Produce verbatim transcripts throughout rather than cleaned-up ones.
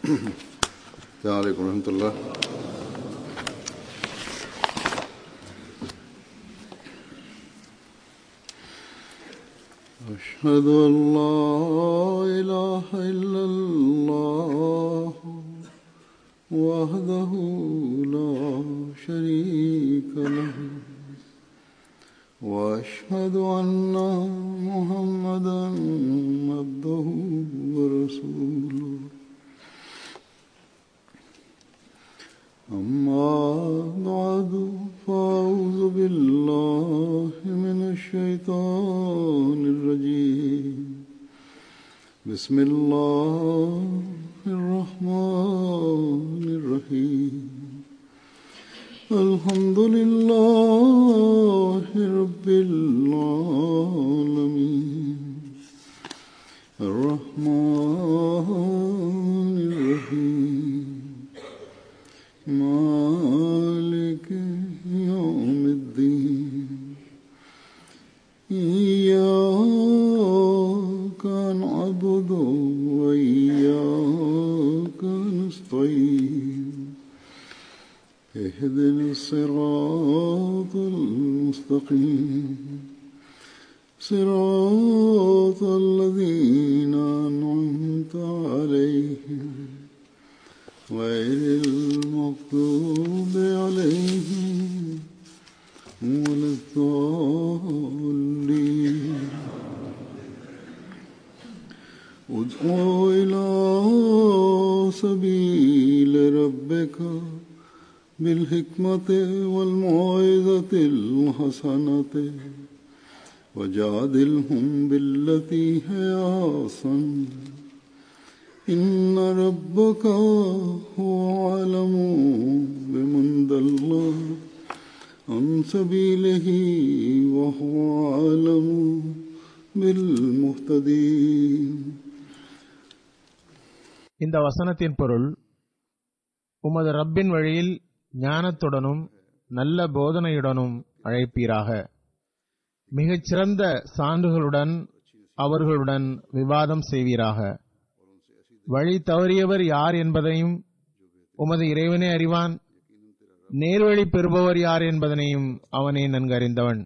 السلام عليكم ورحمة الله. أشهد أن لا إله إلا الله وحده لا شريك له وأشهد أن محمدا عبده ورسوله. أما بعد فأعوذ بالله من الشيطان الرجيم. بسم الله الرحمن الرحيم. الحمد لله رب العالمين الرحمن الرحيم مالك يوم الدين. إياك نعبد وإياك نستعين. اهدنا الصراط المستقيم صراط الذين أنعمت عليهم غير المغضوب عليهم ولا الضالين. ادع إلى سبيل ربك بالحكمة والموعظة الحسنة وجادلهم بالتي هي أحسن. إن ربك هو أعلم بمن ضل عن سبيله وهو أعلم بالمهتدين. இந்த வசனத்தின் பொருள், உமது ரப்பின் வழியில் ஞானத்துடனும் நல்ல போதனையுடனும் அழைப்பீராக. மிகச்சிறந்த சான்றுகளுடன் அவர்களுடன் விவாதம் செய்வீராக. வழி தவறியவர் யார் என்பதையும் உமது இறைவனே அறிவான். நேர்வழி பெறுபவர் யார் என்பதனையும் அவனே நன்கறிந்தவன்.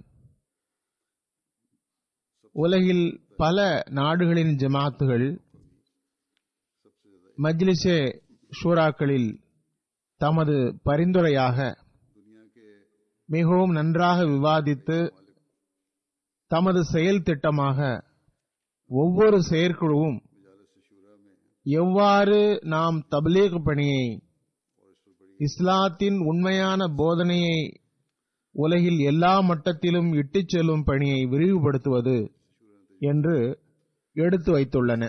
உலகில் பல நாடுகளின் ஜமாத்துகள் மஜ்லிஸே ஷூராக்களில் தமது பரிந்துரையாக மிகவும் நன்றாக விவாதித்து தமது செயல் திட்டமாக ஒவ்வொரு செயற்குழுவும் எவ்வாறு நாம் தப்லீக் பணியை, இஸ்லாத்தின் உண்மையான போதனையை உலகில் எல்லா மட்டத்திலும் இட்டுச் செல்லும் பணியை விரிவுபடுத்துவது என்று எடுத்து வைத்துள்ளன,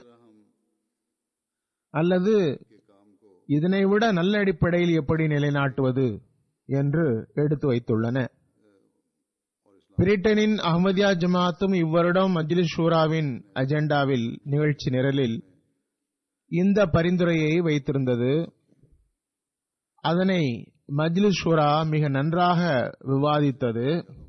அல்லது இதனை விட நல்ல அடிப்படையில் எப்படி நிலைநாட்டுவது என்று எடுத்து வைத்துள்ளன. பிரிட்டனின் அஹ்மதியா ஜமாத்தும் இவ்வருடம் மஜ்லிஸ் ஷூராவின் அஜெண்டாவில் நிகழ்ச்சி நிரலில் இந்த பரிந்துரையை வைத்திருந்தது. அதனை மஜ்லிஸ் ஷூரா மிக நன்றாக விவாதித்தது.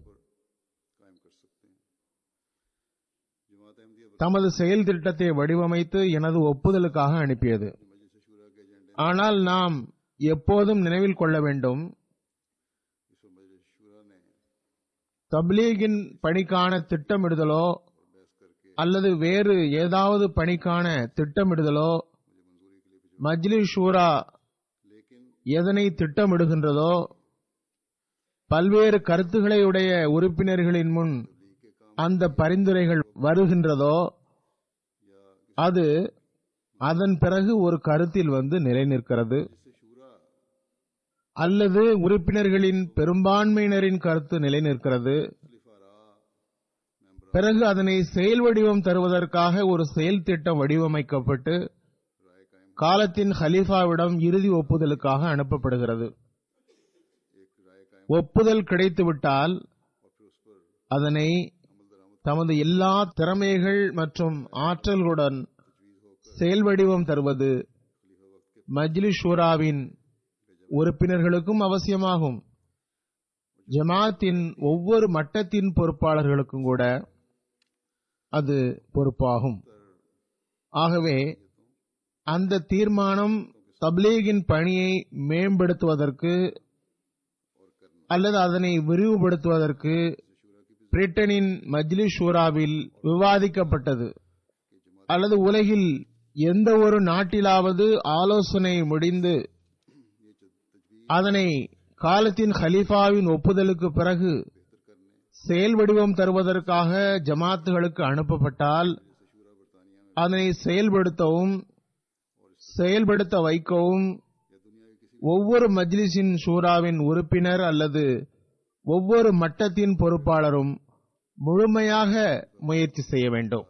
தமது செயல் திட்டத்தை வடிவமைத்து எனது ஒப்புதலுக்காக அனுப்பியது. ஆனால் நாம் எப்போதும் நினைவில் கொள்ள வேண்டும், தப்லீகின் பணிக்கான திட்டமிடுதலோ அல்லது வேறு ஏதாவது பணிக்கான திட்டமிடுதலோ மஜ்லிஸ் ஷூரா எதனை திட்டமிடுகின்றதோ, பல்வேறு கருத்துக்களை உடைய உறுப்பினர்களின் முன் அந்த பரிந்துரைகள் வருகின்றதோ, அது அதன் பிறகு ஒரு கருத்தில் வந்து நிலை நிற்கிறது, அல்லது உறுப்பினர்களின் பெரும்பான்மையினரின் கருத்து நிலை நிற்கிறது. பிறகு அதனை செயல் வடிவம் தருவதற்காக ஒரு செயல் திட்டம் வடிவமைக்கப்பட்டு காலத்தின் ஹலீஃபாவிடம் இறுதி ஒப்புதலுக்காக அனுப்பப்படுகிறது. ஒப்புதல் கிடைத்துவிட்டால் அதனை தமது எல்லா திறமைகள் மற்றும் ஆற்றல்களுடன் செயல் வடிவம் தருவது மஜ்லிஸ் ஷூராவின் உறுப்பினர்களுக்கும் அவசியமாகும். ஜமாத்தின் ஒவ்வொரு மட்டத்தின் பொறுப்பாளர்களுக்கும் கூட அது பொறுப்பாகும். ஆகவே அந்த தீர்மானம் தப்லீகின் பணியை மேம்படுத்துவதற்கு அல்லது அதனை விரிவுபடுத்துவதற்கு பிரிட்டனின் மஜ்லிஸ் ஷூராவில் விவாதிக்கப்பட்டது அல்லது உலகில் எந்த ஒரு நாட்டிலாவது ஆலோசனை முடிந்து அதனை காலத்தின் ஹலீஃபாவின் ஒப்புதலுக்கு பிறகு செயல் வடிவம் தருவதற்காக ஜமாத்துகளுக்கு அனுப்பப்பட்டால் அதனை செயல்படுத்தவும் செயல்படுத்த வைக்கவும் ஒவ்வொரு மஜ்லிஸின் ஷூராவின் உறுப்பினர் அல்லது ஒவ்வொரு மட்டத்தின் பொறுப்பாளரும் முழுமையாக முயற்சி செய்ய வேண்டும்.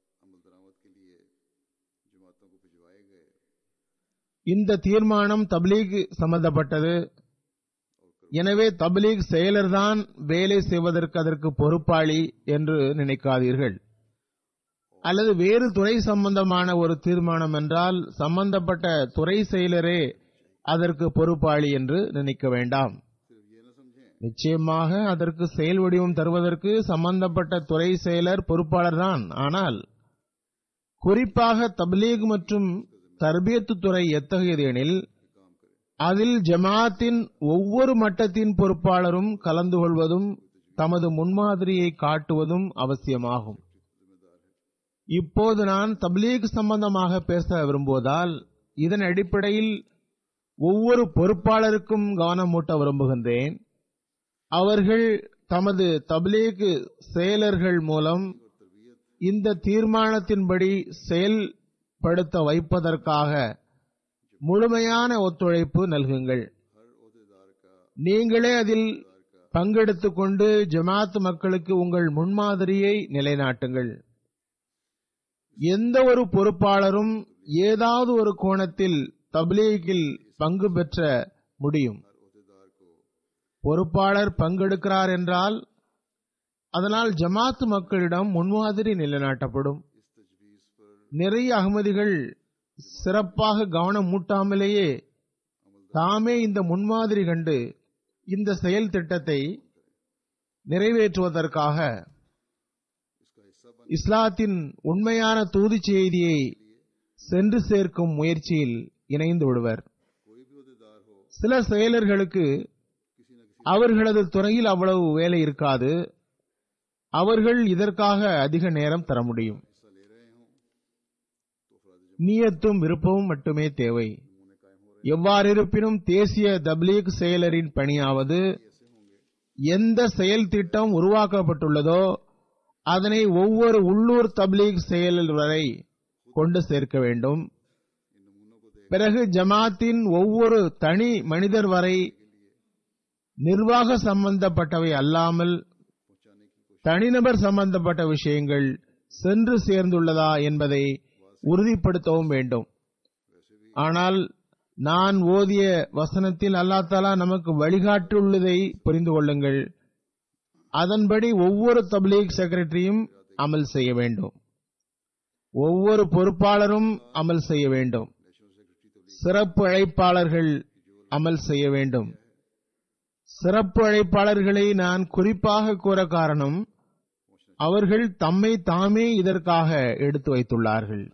இந்த தீர்மானம் தப்லீக் சம்பந்தப்பட்டது. எனவே தப்லீக் செயலர்தான் வேலை செய்வதற்கு அதற்கு பொறுப்பாளி என்று நினைக்காதீர்கள். அல்லது வேறு துறை சம்பந்தமான ஒரு தீர்மானம் என்றால் சம்பந்தப்பட்ட துறை செயலரே அதற்கு பொறுப்பாளி என்று நினைக்க வேண்டாம். நிச்சயமாக அதற்கு செயல் வடிவம் தருவதற்கு சம்பந்தப்பட்ட துறை செயலர் பொறுப்பாளர் தான். ஆனால் குறிப்பாக தப்லீக் மற்றும் தர்பியத்து துறை எத்தகையது எனில் அதில் ஜமாத்தின் ஒவ்வொரு மட்டத்தின் பொறுப்பாளரும் கலந்து கொள்வதும் தமது முன்மாதிரியை காட்டுவதும் அவசியமாகும். இப்போது நான் தப்லீக் சம்பந்தமாக பேச விரும்புவதால் இதன் அடிப்படையில் ஒவ்வொரு பொறுப்பாளருக்கும் கவனமூட்ட விரும்புகின்றேன். அவர்கள் தமது தப்லீக் செயலர்கள் மூலம் இந்த தீர்மானத்தின்படி செயல்படுத்த வைப்பதற்காக முழுமையான ஒத்துழைப்பு நல்குங்கள். நீங்களே அதில் பங்கெடுத்துக் கொண்டு ஜமாத் மக்களுக்கு உங்கள் முன்மாதிரியை நிலைநாட்டுங்கள். எந்த ஒரு பொறுப்பாளரும் ஏதாவது ஒரு கோணத்தில் தப்லீகில் பங்கு பெற்ற முடியும். பொறுப்பாளர் பங்கெடுக்கிறார் என்றால் அதனால் ஜமாத் மக்களிடம் முன்மாதிரி நிலைநாட்டப்படும். நிறைய அகமதிகள் சிறப்பாக கவனம் மூட்டாமலேயே தாமே இந்த முன்மாதிரி கண்டு இந்த செயல் திட்டத்தை நிறைவேற்றுவதற்காக இஸ்லாத்தின் உண்மையான தூது செய்தியை சென்று சேர்க்கும் முயற்சியில் இணைந்து விடுவர். சில செயலர்களுக்கு அவர்களது துறையில் அவ்வளவு வேலை இருக்காது. அவர்கள் இதற்காக அதிக நேரம் தர முடியும். நியத்தும் விருப்பமும் மட்டுமே தேவை. எவ்வாறிருப்பினும் தேசிய தப்லீக் செயலரின் பணியாவது எந்த செயல் திட்டம் உருவாக்கப்பட்டுள்ளதோ அதனை ஒவ்வொரு உள்ளூர் தப்லீக் செயலர் வரை கொண்டு சேர்க்க வேண்டும். பிறகு ஜமாத்தின் ஒவ்வொரு தனி மனிதர் வரை நிர்வாக சம்பந்தப்பட்டவை அல்லாமல் தனிநபர் சம்பந்தப்பட்ட விஷயங்கள் சென்று சேர்ந்துள்ளதா என்பதை உறுதிப்படுத்தவும் வேண்டும். ஆனால் நான் ஓதிய வசனத்தில் அல்லாஹ் தஆலா நமக்கு வழிகாட்டியுள்ளதை புரிந்து கொள்ளுங்கள். அதன்படி ஒவ்வொரு தப்லீக் செக்ரட்டரியும் அமல் செய்ய வேண்டும். ஒவ்வொரு பொறுப்பாளரும் அமல் செய்ய வேண்டும். சிறப்பு அழைப்பாளர்கள் அமல் செய்ய வேண்டும். சிறப்பு அழைப்பாளர்களை நான் குறிப்பாக கூற காரணம் அவர்கள் தம்மை தாமே இதற்காக எடுத்து வைத்துள்ளார்கள்.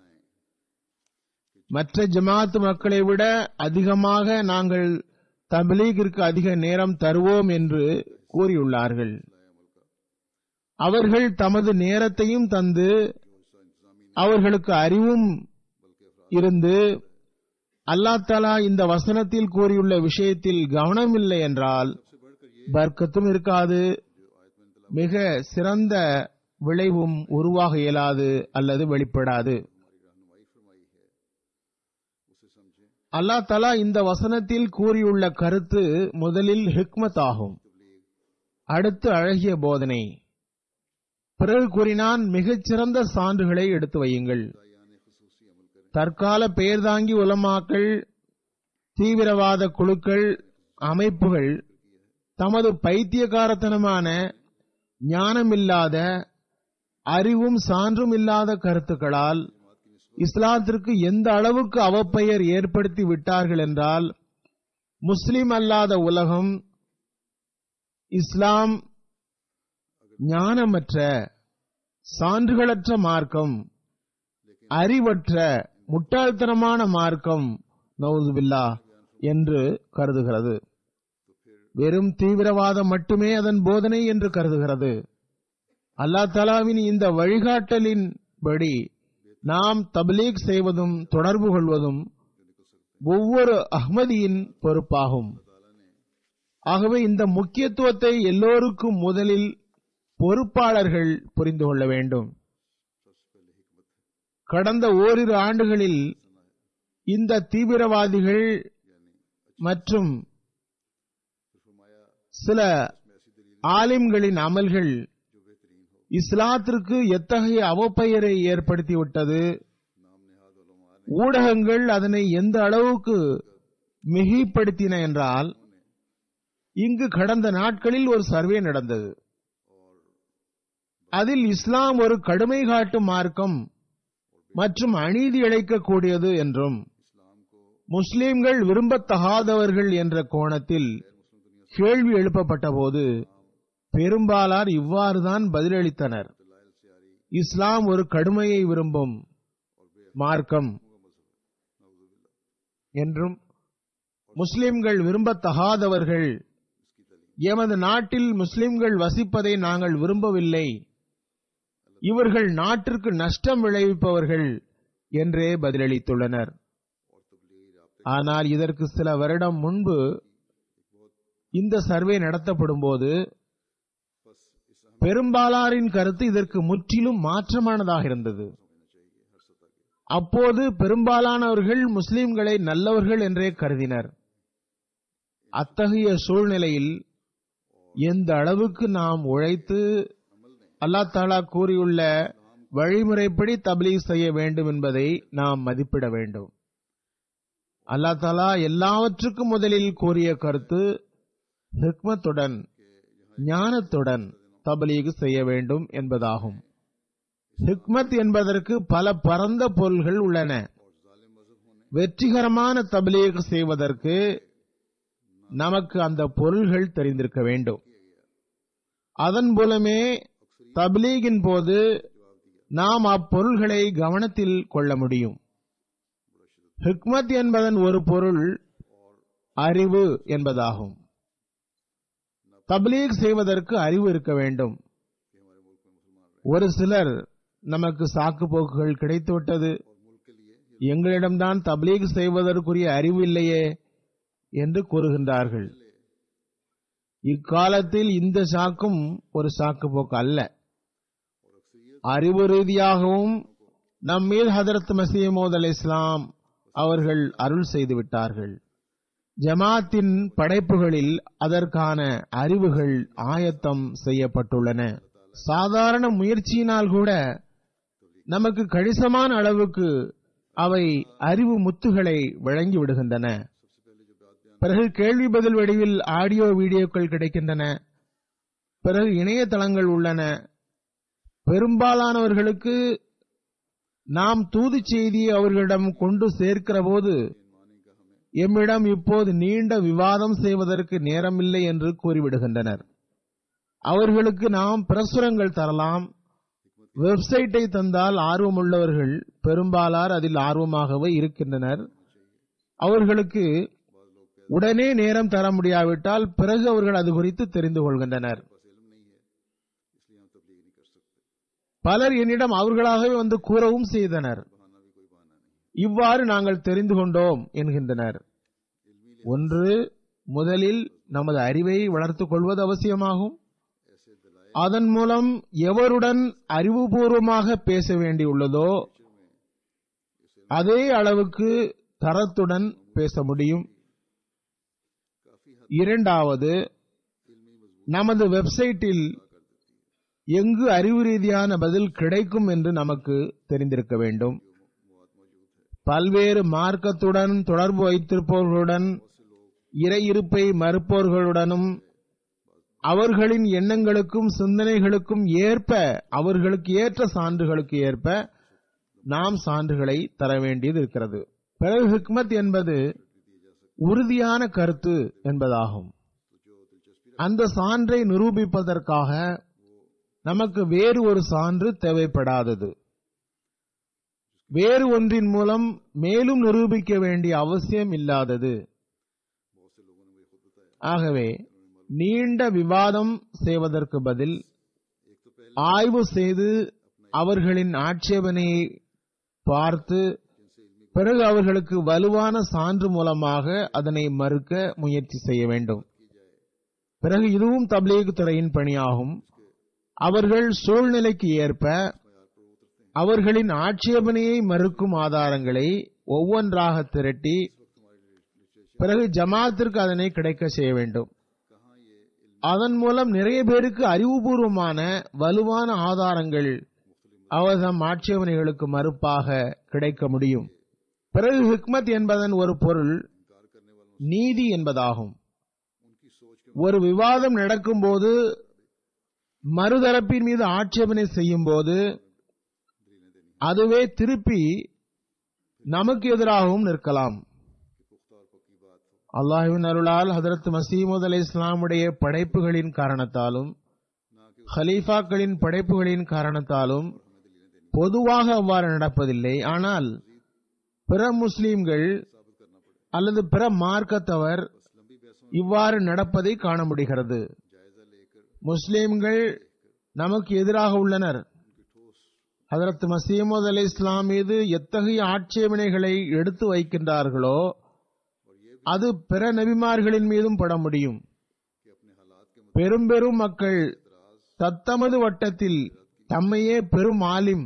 மற்ற ஜமாத் மக்களை விட அதிகமாக நாங்கள் தப்லீகிற்கு அதிக நேரம் தருவோம் என்று கூறியுள்ளார்கள். அவர்கள் தமது நேரத்தையும் தந்து அவர்களுக்கு அறிவும் இருந்து அல்லாஹ் தஆலா இந்த வசனத்தில் கூறியுள்ள விஷயத்தில் கவனமில்லை என்றால் பர்க்கத்தும் இருக்காது, மிக சிறந்த விளைவும் உருவாக இயலாது அல்லது வெளிப்படாது. அல்லாஹ் தஆலா இந்த வசனத்தில் கூறியுள்ள கருத்து முதலில் ஹிக்மத் ஆகும், அடுத்து அழகிய போதனை. பிறகு கூறினான், மிகச்சிறந்த சான்றுகளை எடுத்து வையுங்கள். தற்கால பெயர்தாங்கி உலமாக்கள், தீவிரவாத குழுக்கள், அமைப்புகள் தமது பைத்தியக்காரத்தனமான ஞானமில்லாத அறிவும் சான்றும் இல்லாத கருத்துக்களால் இஸ்லாத்திற்கு எந்த அளவுக்கு அவப்பெயர் ஏற்படுத்தி விட்டார்கள் என்றால், முஸ்லிம் அல்லாத உலகம் இஸ்லாம் ஞானமற்ற, சான்றுகளற்ற மார்க்கம், அறிவற்ற, முட்டாள்தனமான மார்க்கம், நவுதுபில்லா என்று கருதுகிறது. வெறும் தீவிரவாதம் மட்டுமே அதன் போதனை என்று கருதுகிறது. அல்லாஹ் தஆலாவின் இந்த வழிகாட்டலின்படி நாம் தப்லீக் செய்வதும் தொடர்பு கொள்வதும் ஒவ்வொரு அஹ்மதியின் பொறுப்பாகும். ஆகவே இந்த முக்கியத்துவத்தை எல்லோருக்கும் முதலில் பொறுப்பாளர்கள் புரிந்து கொள்ள வேண்டும். கடந்த ஓரிரு ஆண்டுகளில் இந்த தீவிரவாதிகள் மற்றும் சில ஆலிம்களின் அமல்கள் இஸ்லாத்திற்கு எத்தகைய அவப்பெயரை ஏற்படுத்திவிட்டது, ஊடகங்கள் அதனை எந்த அளவுக்கு மிகைப்படுத்தின என்றால், இங்கு கடந்த நாட்களில் ஒரு சர்வே நடந்தது. அதில் இஸ்லாம் ஒரு கடுமை காட்டும் மார்க்கம் மற்றும் அநீதி இழைக்கக்கூடியது என்றும் முஸ்லிம்கள் விரும்பத்தகாதவர்கள் என்ற கோணத்தில் கேள்வி எழுப்பப்பட்ட போது பெரும்பாலார் இவ்வாறுதான் பதிலளித்தனர். இஸ்லாம் ஒரு கடுமையை விரும்பும் மார்க்கம் என்றும் முஸ்லிம்கள் விரும்பத்தகாதவர்கள், எமது நாட்டில் முஸ்லிம்கள் வசிப்பதை நாங்கள் விரும்பவில்லை, இவர்கள் நாட்டிற்கு நஷ்டம் விளைவிப்பவர்கள் என்றே பதிலளித்துள்ளனர். ஆனால் இதற்கு சில வருடம் முன்பு இந்த சர்வே நடத்தப்படும் போது பெரும்பாலாரின் கருத்து இதற்கு முற்றிலும் மாற்றமானதாக இருந்தது. அப்போது பெரும்பாலானவர்கள் முஸ்லிம்களை நல்லவர்கள் என்றே கருதினர். அத்தகைய சூழ்நிலையில் எந்த அளவுக்கு நாம் உழைத்து அல்லாஹ் தஆலா கூறியுள்ள வழிமுறைப்படி தப்லீக் செய்ய வேண்டும் என்பதை நாம் மதிப்பிட வேண்டும். அல்லாஹ் தஆலா எல்லாவற்றுக்கும் முதலில் கூறிய கருத்து ஹிக்மத்துடன், ஞானத்துடன் தப்லீக் செய்ய வேண்டும் என்பதாகும். ஹிக்மத் என்பதற்கு பல பரந்த பொருள்கள் உள்ளன. வெற்றிகரமான தப்லீக் செய்வதற்கு நமக்கு அந்த பொருள்கள் தெரிந்திருக்க வேண்டும். அதன் மூலமே தப்லீகின் போது நாம் அப்பொருள்களை கவனத்தில் கொள்ள முடியும். ஹிக்மத் என்பதன் ஒரு பொருள் அறிவு என்பதாகும். தப்லீக் செய்வதற்கு அறிவு இருக்க வேண்டும். ஒரு சிலர் நமக்கு சாக்கு போக்குகள் கிடைத்துவிட்டது, எங்களிடம்தான் தப்லீக் செய்வதற்குரிய அறிவு இல்லையே என்று கூறுகின்றார்கள். இக்காலத்தில் இந்த சாக்கும் ஒரு சாக்கு போக்கு அல்ல. அறிவு ரீதியாகவும் நம்மீது ஹதரத் மஸீஹ் மவ்ஊத் அலைஹிஸ்ஸலாம் அவர்கள் அருள் செய்து விட்டார்கள். ஜமாத்தின் படைப்புகளில் அதற்கான அறிவுகள் ஆயத்தம் செய்யப்பட்டுள்ளன. சாதாரண முயற்சியினால் கூட நமக்கு கணிசமான அளவுக்கு அவை அறிவு முத்துகளை வழங்கி விடுகின்றன. பிறகு கேள்வி பதில் வடிவில் ஆடியோ வீடியோக்கள் கிடைக்கின்றன. பிறகு இணையதளங்கள் உள்ளன. பெரும்பாலானவர்களுக்கு நாம் தூது செய்தியை அவர்களிடம் கொண்டு சேர்க்கிற போது எம்மிடம் இப்போது நீண்ட விவாதம் செய்வதற்கு நேரமில்லை என்று கூறிவிடுகின்றனர். அவர்களுக்கு நாம் பிரசுரங்கள் தரலாம், வெப்சைட்டை தந்தால் ஆர்வமுள்ளவர்கள் பெரும்பாலார் அதில் ஆர்வமாகவே இருக்கின்றனர். அவர்களுக்கு உடனே நேரம் தர முடியாவிட்டால் பிறகு அவர்கள் அது குறித்து தெரிந்து கொள்கின்றனர். பலர் என்னிடம் அவர்களாகவே வந்து கூறவும் செய்தனர். இவ்வாறு நாங்கள் தெரிந்து கொண்டோம் என்கின்றனர். ஒன்று, முதலில் நமது அறிவை வளர்த்துக் கொள்வது அவசியமாகும். அதன் மூலம் எவருடன் அறிவுபூர்வமாக பேச வேண்டியுள்ளதோ அதே அளவுக்கு தரத்துடன் பேச முடியும். இரண்டாவது, நமது வெப்சைட்டில் எங்கு அறிவு ரீதியான பதில் கிடைக்கும் என்று நமக்கு தெரிந்திருக்க வேண்டும். பல்வேறு மார்க்கத்துடன் தொடர்பு வைத்திருப்பவர்களுடன், இறை இருப்பை மறுப்பவர்களுடனும் அவர்களின் எண்ணங்களுக்கும் சிந்தனைகளுக்கும் ஏற்ப, அவர்களுக்கு ஏற்ற சான்றுகளுக்கு ஏற்ப நாம் சான்றுகளை தர வேண்டியது இருக்கிறது. பிறகு ஹிக்மத் என்பது உறுதியான கருத்து என்பதாகும். அந்த சான்றை நிரூபிப்பதற்காக நமக்கு வேறு ஒரு சான்று தேவைப்படாதது. வேறு ஒன்றின் மூலம் மேலும் நிரூபிக்க வேண்டிய அவசியம் இல்லாதது. ஆகவே நீண்ட விவாதம் செய்வதற்கு பதில் ஆய்வு செய்து அவர்களின் ஆட்சேபனையை பார்த்து பிறகு அவர்களுக்கு வலுவான சான்று மூலமாக அதனை மறுக்க முயற்சி செய்ய வேண்டும். பிறகு இதுவும் தப்லீக் துறையின் பணியாகும். அவர்கள் சூழ்நிலைக்கு ஏற்ப அவர்களின் ஆட்சேபனையை மறுக்கும் ஆதாரங்களை ஒவ்வொன்றாக திரட்டி பிறகு ஜமாத்திற்கு அதனை கிடைக்க செய்ய வேண்டும். அதன் மூலம் நிறைய பேருக்கு அறிவுபூர்வமான வலுவான ஆதாரங்கள் அவர்தம் ஆட்சேபனைகளுக்கு மறுப்பாக கிடைக்க முடியும். பிறகு ஹிக்மத் என்பதன் ஒரு பொருள் நீதி என்பதாகும். ஒரு விவாதம் நடக்கும் போது மறுதரப்பின் மீது ஆட்சேபனை செய்யும் போது அதுவே திருப்பி நமக்கு எதிராகவும் நிற்கலாம். அல்லாஹ்வின் அருளால் ஹதரத் மசீமூத் அலைஹிஸ்ஸலாமுடைய படைப்புகளின் காரணத்தாலும் ஹலீஃபாக்களின் படைப்புகளின் காரணத்தாலும் பொதுவாக அவ்வாறு நடப்பதில்லை. ஆனால் பிற முஸ்லிம்கள் அல்லது பிற மார்க்கத்தவர் இவ்வாறு நடப்பதை காண முடிகிறது. முஸ்லிம்கள் நமக்கு எதிராக உள்ளனர். ஹதரத் மசீமூத் அலைஹிஸ்ஸலாம் மீது எத்தகைய ஆட்சேபனைகளை எடுத்து வைக்கின்றார்களோ அது பிற நபிமார்களின் மீதும் பட முடியும். பெரும் பெரும் மக்கள் தத்தமது வட்டத்தில் தம்மையே பெரும் ஆலிம்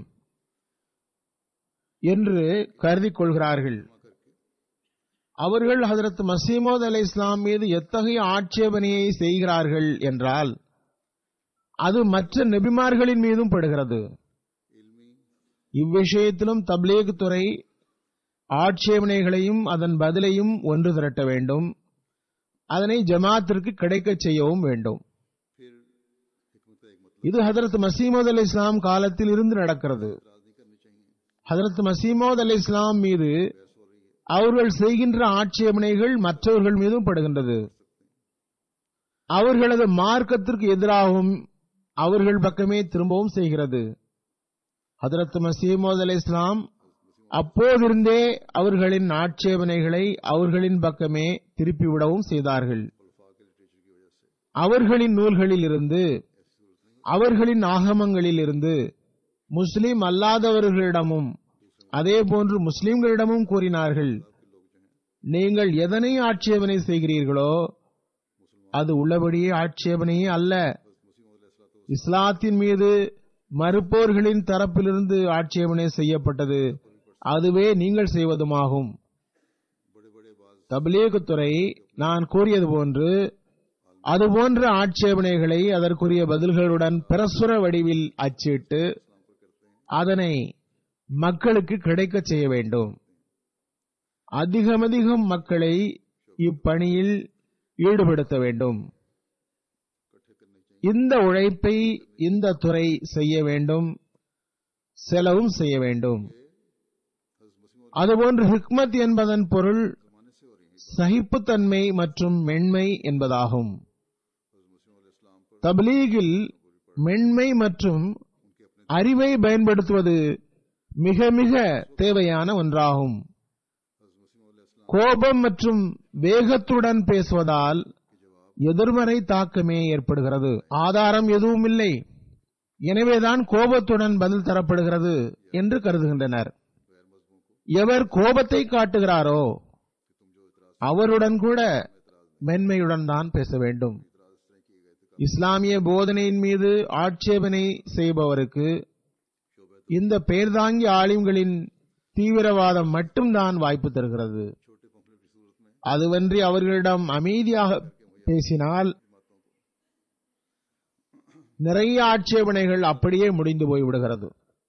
என்று கருதி கொள்கிறார்கள். அவர்கள் ஹதரத் மசீமூத் அலைஹிஸ்ஸலாம் மீது எத்தகைய ஆட்சேபனையை செய்கிறார்கள் என்றால் அது மற்ற நபிமார்களின் மீதும் படுகிறது. இவ்விஷயத்திலும் தப்லீக் துறை ஆட்சேபனைகளையும் அதன் பதிலையும் ஒன்று திரட்ட வேண்டும். அதனை ஜமாத்திற்கு கிடைக்க செய்யவும் வேண்டும். இது ஹதரத் மசீமூத் அலைஹிஸ்ஸலாம் காலத்தில் இருந்து நடக்கிறது. ஹதரத் மசீமூத் அலைஹிஸ்ஸலாம் மீது அவர்கள் செய்கின்ற ஆட்சேபனைகள் மற்றவர்கள் மீதும் படுகின்றது. அவர்களது மார்க்கத்திற்கு எதிராகவும் அவர்கள் பக்கமே திரும்பவும் செய்கிறது. ஹதரத் மசீமூத் அலைஹிஸ்ஸலாம் அப்போதிருந்தே அவர்களின் ஆட்சேபனைகளை அவர்களின் பக்கமே திருப்பிவிடவும் செய்தார்கள். அவர்களின் நூல்களில் இருந்து அவர்களின் ஆகமங்களில் இருந்து முஸ்லிம் அல்லாதவர்களிடமும் அதே போன்று முஸ்லிம்களிடமும் கூறினார்கள், நீங்கள் எதனை ஆட்சேபனை செய்கிறீர்களோ அது உள்ளபடியே ஆட்சேபனையே அல்ல. இஸ்லாத்தின் மீது மறுப்போர்களின் தரப்பிலிருந்து ஆட்சேபனை செய்யப்பட்டது, அதுவே நீங்கள் செய்வதுமாகும். தப்லீக் துறை நான் கூறியது போன்று அதுபோன்ற ஆட்சேபனைகளை அதற்குரிய பதில்களுடன் பிரசுர வடிவில் அச்சிட்டு அதனை மக்களுக்கு கிடைக்க செய்ய வேண்டும். அதிகமதிகம் மக்களை இப்பணியில் ஈடுபடுத்த வேண்டும். இந்த உழைப்பை இந்த துறை செய்ய வேண்டும், செலவும் செய்ய வேண்டும். அதுபோன்று ஹிக்மத் என்பதன் பொருள் சகிப்புத்தன்மை மற்றும் மென்மை என்பதாகும். தப்லீகில் மென்மை மற்றும் அறிவை பயன்படுத்துவது மிக மிக தேவையான ஒன்றாகும். கோபம் மற்றும் வேகத்துடன் பேசுவதால் எதிர்மறை தாக்கமே ஏற்படுகிறது. ஆதாரம் எதுவும் இல்லை, எனவேதான் கோபத்துடன் பதில் தரப்படுகிறது என்று கருதுகின்றனர். எவர் கோபத்தை காட்டுகிறாரோ அவருடன் கூட மென்மையுடன் தான் பேச வேண்டும். இஸ்லாமிய போதனையின் மீது ஆட்சேபனை செய்பவருக்கு இந்த பெயர்தாங்கி ஆலிம்களின் தீவிரவாதம் மட்டும்தான் வாய்ப்பு தருகிறது. அதுவன்றி அவர்களிடம் அமைதியாக பேசினால் நிறைய ஆட்சேபனைகள் அப்படியே முடிந்து போய்விடுகிறது.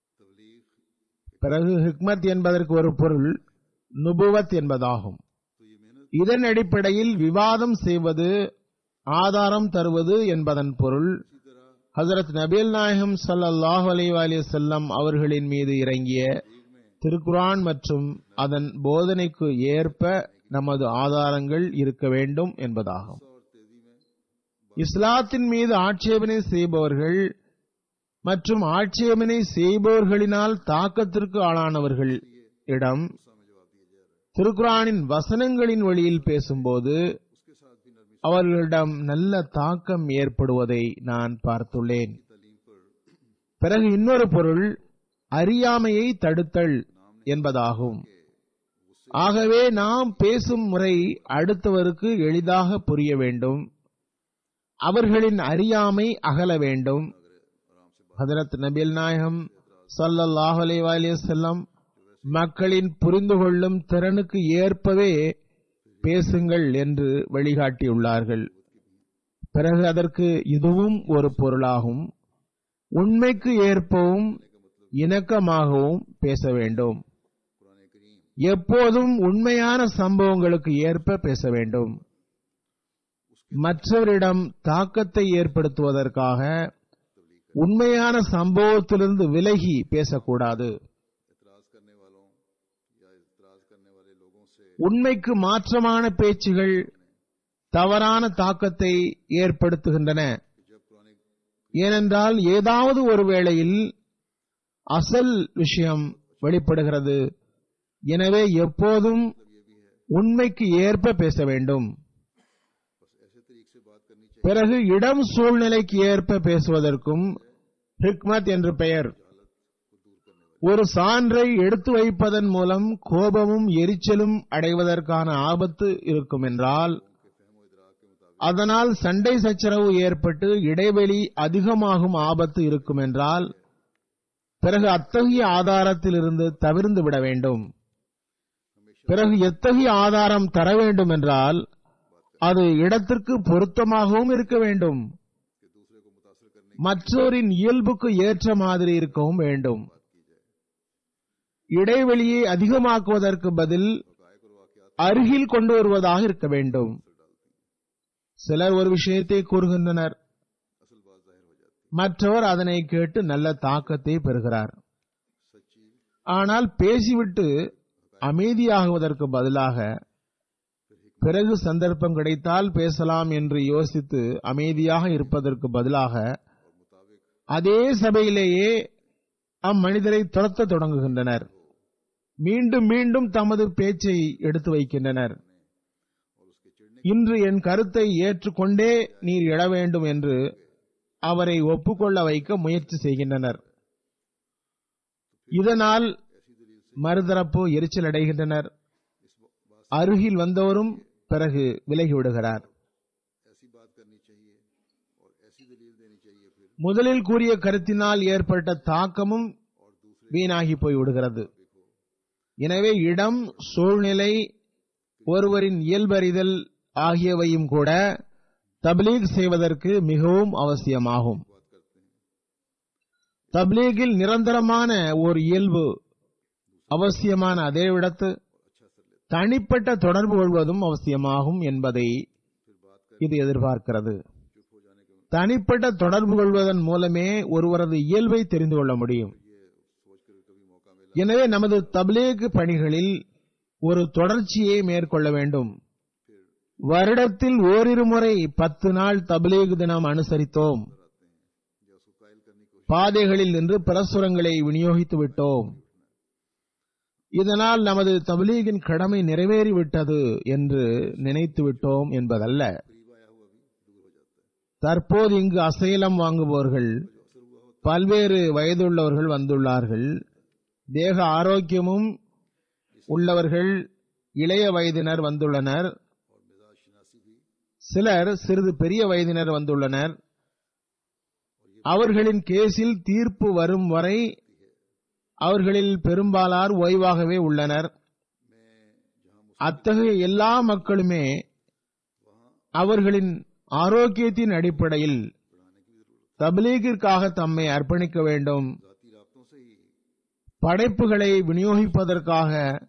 பிறகு ஹிக்மத் என்பதற்கு ஒரு பொருள் நுபுவத் என்பதாகும். இதன் அடிப்படையில் விவாதம் செய்வது, ஆதாரம் தருவது என்பதன் பொருள் ஹஜரத் நபிகள் நாயகம் ஸல்லல்லாஹு அலைஹி வஸல்லம் அவர்களின் மீது இறங்கிய திருக்குர்ஆன் மற்றும் அதன் போதனைக்கு ஏற்ப நமது ஆதாரங்கள் இருக்க வேண்டும் என்பதாகும். இஸ்லாத்தின் மீது ஆட்சேபனை செய்பவர்கள் மற்றும் ஆட்சேபனை செய்பவர்களினால் தாக்கத்திற்கு ஆளானவர்கள் இடம் திருக்குரானின் வசனங்களின் வழியில் பேசும்போது அவர்களிடம் நல்ல தாக்கம் ஏற்படுவதை நான் பார்த்துள்ளேன். பிறகு இன்னொரு பொருள் அறியாமையை தடுத்தல் என்பதாகும். ஆகவே நாம் பேசும் முறை அடுத்தவருக்கு எளிதாக புரிய வேண்டும், அவர்களின் அறியாமை அகல வேண்டும். ஹஜ்ரத் நபிகள் நாயகம் ஸல்லல்லாஹு அலைஹி வஸல்லம் மக்களின் புரிந்து கொள்ளும் திறனுக்கு ஏற்பவே பேசுங்கள் என்று வழிகாட்டியுள்ளார்கள். பிறகு அதற்கு இதுவும் ஒரு பொருளாகும். உண்மைக்கு ஏற்பவும் இணக்கமாகவும் பேச வேண்டும். எப்போதும் உண்மையான சம்பவங்களுக்கு ஏற்ப பேச வேண்டும். மற்றவரிடம் தாக்கத்தை ஏற்படுத்துவதற்காக உண்மையான சம்பவத்திலிருந்து விலகி பேசக்கூடாது. உண்மைக்கு மாற்றமான பேச்சுகள் தவறான தாக்கத்தை ஏற்படுத்துகின்றன. ஏனென்றால் ஏதாவது ஒரு வேளையில் அசல் விஷயம் வெளிப்படுகிறது. எனவே எப்போதும் உண்மைக்கு ஏற்ப பேச வேண்டும். பிறகு இடம் சூழ்நிலைக்கு ஏற்ப பேசுவதற்கும் ஹிக்மத் என்று பெயர். ஒரு சான்றை எடுத்து வைப்பதன் மூலம் கோபமும் எரிச்சலும் அடைவதற்கான ஆபத்து இருக்கும் என்றால், அதனால் சண்டை சச்சரவு ஏற்பட்டு இடைவெளி அதிகமாகும் ஆபத்து இருக்கும் என்றால், பிறகு அத்தகைய ஆதாரத்தில் இருந்து தவிர்ந்து விட வேண்டும். பிறகு எத்தகைய ஆதாரம் தர வேண்டும் என்றால், அது இடத்திற்கு பொருத்தமாகவும் இருக்க வேண்டும், மற்றோரின் இயல்புக்கு ஏற்ற மாதிரி இருக்கவும் வேண்டும். இடைவெளியை அதிகமாக்குவதற்கு பதில் அருகில் கொண்டு வருவதாக இருக்க வேண்டும். சிலர் ஒரு விஷயத்தை கூறுகின்றனர், மற்றவர் அதனை கேட்டு நல்ல தாக்கத்தை பெறுகிறார். ஆனால் பேசிவிட்டு அமைதியாகுவதற்கு பதிலாக பிறகு சந்தர்ப்பம் கிடைத்தால் பேசலாம் என்று யோசித்து அமைதியாக இருப்பதற்கு பதிலாக அதே சபையிலேயே அம்மனிதரை துரத்த தொடங்குகின்றனர். மீண்டும் மீண்டும் தமது பேச்சை எடுத்து வைக்கின்றனர். இன்று என் கருத்தை ஏற்றுக்கொண்டே நீர் எழ வேண்டும் என்று அவரை ஒப்புக்கொள்ள வைக்க முயற்சி செய்கின்றனர். இதனால் மறுதரப்பு எரிச்சல் அடைகின்றனர். அருகில் வந்தவரும் பிறகு விலகிவிடுகிறார். முதலில் கூறிய கருத்தினால் ஏற்பட்ட தாக்கமும் வீணாகி போய்விடுகிறது. எனவே இடம், சூழ்நிலை, ஒருவரின் இயல்பறிதல் ஆகியவையும் கூட தப்லீக் செய்வதற்கு மிகவும் அவசியமாகும். தப்லீகில் நிரந்தரமான ஒரு இயல்பு அவசியமான அதே விடத்து தனிப்பட்ட தொடர்பு கொள்வதும் அவசியமாகும் என்பதை இது எதிர்பார்க்கிறது. தனிப்பட்ட தொடர்பு கொள்வதன் மூலமே ஒருவரது இயல்பை தெரிந்து கொள்ள முடியும். எனவே நமது தப்லீக் பணிகளில் ஒரு தொடர்ச்சியை மேற்கொள்ள வேண்டும். வருடத்தில் ஓரிரு முறை பத்து நாள் தப்லீக் தினம் அனுசரித்தோம். பாதைகளில் நின்று பிரசுரங்களை விநியோகித்து விட்டோம். இதனால் நமது தப்லீகின் கடமை நிறைவேறிவிட்டது என்று நினைத்து விட்டோம் என்பதல்ல. தற்போது இங்கு அசைலம் வாங்குபவர்கள் பல்வேறு வயதுள்ளவர்கள் வந்துள்ளார்கள். தேக ஆரோக்கியமும் உள்ளவர்கள் இளைய வயதினர் வந்துள்ளனர். சிலர் சிறிது பெரிய வயதினர் வந்துள்ளனர். அவர்களின் கேஸில் தீர்ப்பு வரும் வரை அவர்களில் பெரும்பாலார் ஓய்வாகவே உள்ளனர். அத்தகைய எல்லா மக்களுமே அவர்களின் ஆரோக்கியத்தின் அடிப்படையில் தப்லீகிற்காக தம்மை அர்ப்பணிக்க வேண்டும். படைப்புகளை விநியோகிப்பதற்காக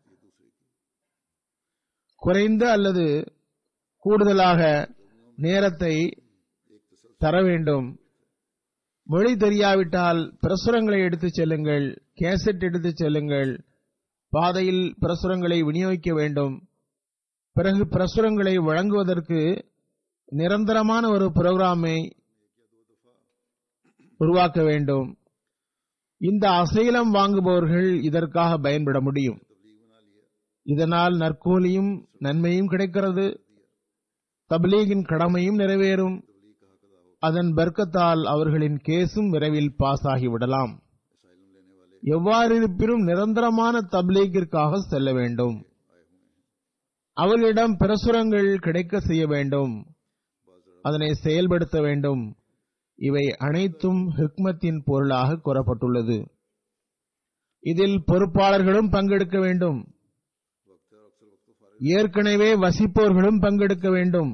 குறைந்த அல்லது கூடுதலாக நேரத்தை தர வேண்டும். மொழி தெரியாவிட்டால் பிரசுரங்களை எடுத்துச் செல்லுங்கள், கேசட் எடுத்துச் செல்லுங்கள். பாதையில் பிரசுரங்களை விநியோகிக்க வேண்டும். பிறகு பிரசுரங்களை வழங்குவதற்கு நிரந்தரமான ஒரு புரோகிராமை உருவாக்க வேண்டும். இந்த அசைலம் வாங்குபவர்கள் இதற்காக பயன்பட முடியும். இதனால் நற்கூலியும் நன்மையும் கிடைக்கிறது, தப்லீகின் கடமையும் நிறைவேறும். அதன் பர்க்கத்தால் அவர்களின் கேசும் விரைவில் பாஸ் ஆகிவிடலாம். எவ்வாறு இருப்பினும் நிரந்தரமான தப்லீகிற்காக செல்ல வேண்டும். அவர்களிடம் பிரசுரங்கள் கிடைக்க செய்ய வேண்டும், அதனை செயல்படுத்த வேண்டும். இவை அனைத்தும் ஹிக்மத்தின் பொருளாக கூறப்பட்டுள்ளது. இதில் பொறுப்பாளர்களும் பங்கெடுக்க வேண்டும், ஏற்கனவே வசிப்பவர்களும் பங்கெடுக்க வேண்டும்.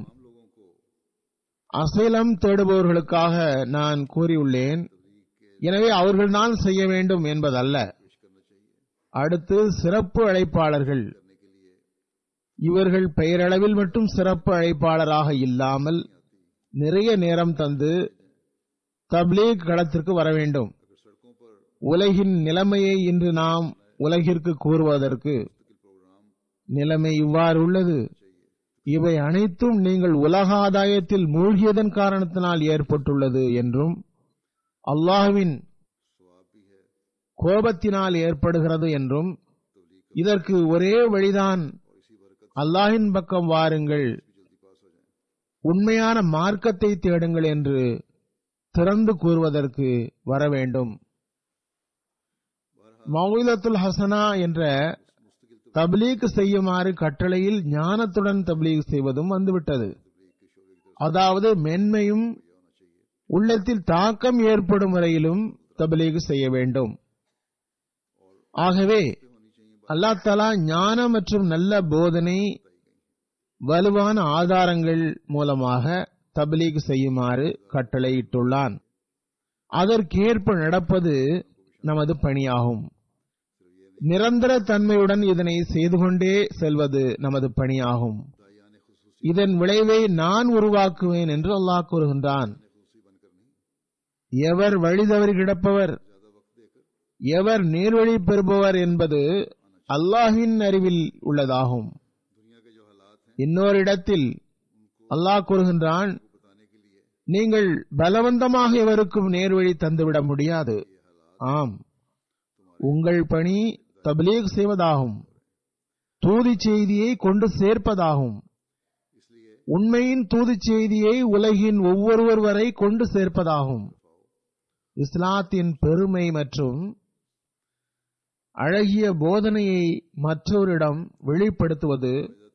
அசைலம் தேடுபவர்களுக்காக நான் கூறியுள்ளேன், எனவே அவர்கள்தான் செய்ய வேண்டும் என்பதல்ல. அடுத்து சிறப்பு அழைப்பாளர்கள். இவர்கள் பெயரளவில் மட்டும் சிறப்பு அழைப்பாளராக இல்லாமல் நிறைய நேரம் தந்து தப்லீக் களத்திற்கு வர வேண்டும். உலகின் நிலைமையை இன்று நாம் உலகிற்கு கூறுவதற்கு நிலைமை இவ்வாறு உள்ளது. இவை அனைத்தும் நீங்கள் உலக ஆதாயத்தில் மூழ்கியதன் காரணத்தினால் ஏற்பட்டுள்ளது என்றும் அல்லாஹ்வின் கோபத்தினால் ஏற்படுகிறது என்றும், இதற்கு ஒரே வழிதான் அல்லாஹ்வின் பக்கம் வாருங்கள், உண்மையான மார்க்கத்தை தேடுங்கள் என்று திறந்து கூறுவதற்கு வர வேண்டும். மௌஇலத்துல் ஹசனா என்ற தப்லீக் செய்யுமாறு கட்டளையில் ஞானத்துடன் தப்லீக் செய்வதும் வந்துவிட்டது. அதாவது மென்மையும் உள்ளத்தில் தாக்கம் ஏற்படும் வரையிலும் தப்லீக் செய்ய வேண்டும். ஆகவே அல்லாஹ் தஆலா ஞானம் மற்றும் நல்ல போதனை வலுவான ஆதாரங்கள் மூலமாக தப்லீக் செய்யுமாறு கட்டளையிட்டுள்ளான். அதற்கேற்ப நடப்பது நமது பணியாகும். நிரந்தர தன்மையுடன் இதனை செய்து கொண்டே செல்வது நமது பணியாகும். இதன் விளைவை நான் உருவாக்குவேன் என்று அல்லாஹ் கூறுகின்றான். எவர் வழி தவறி கிடப்பவர், எவர் நேர்வழி பெறுபவர் என்பது அல்லாஹ்வின் அறிவில் உள்ளதாகும். இன்னொரு இடத்தில் அல்லாஹ் கூறுகின்றான், நீங்கள் பலவந்தமாக எவருக்கும் நேர்வழி தந்துவிட முடியாது. ஆம், உங்கள் பணி தப்லீக் செய்வதாகும், தூதி செய்தியை கொண்டு சேர்ப்பதாகும். உண்மையின் தூதி செய்தியை உலகின் ஒவ்வொருவர் வரை கொண்டு சேர்ப்பதாகும். இஸ்லாத்தின் பெருமை மற்றும் அழகிய போதனையை மற்றவரிடம் வெளிப்படுத்துவது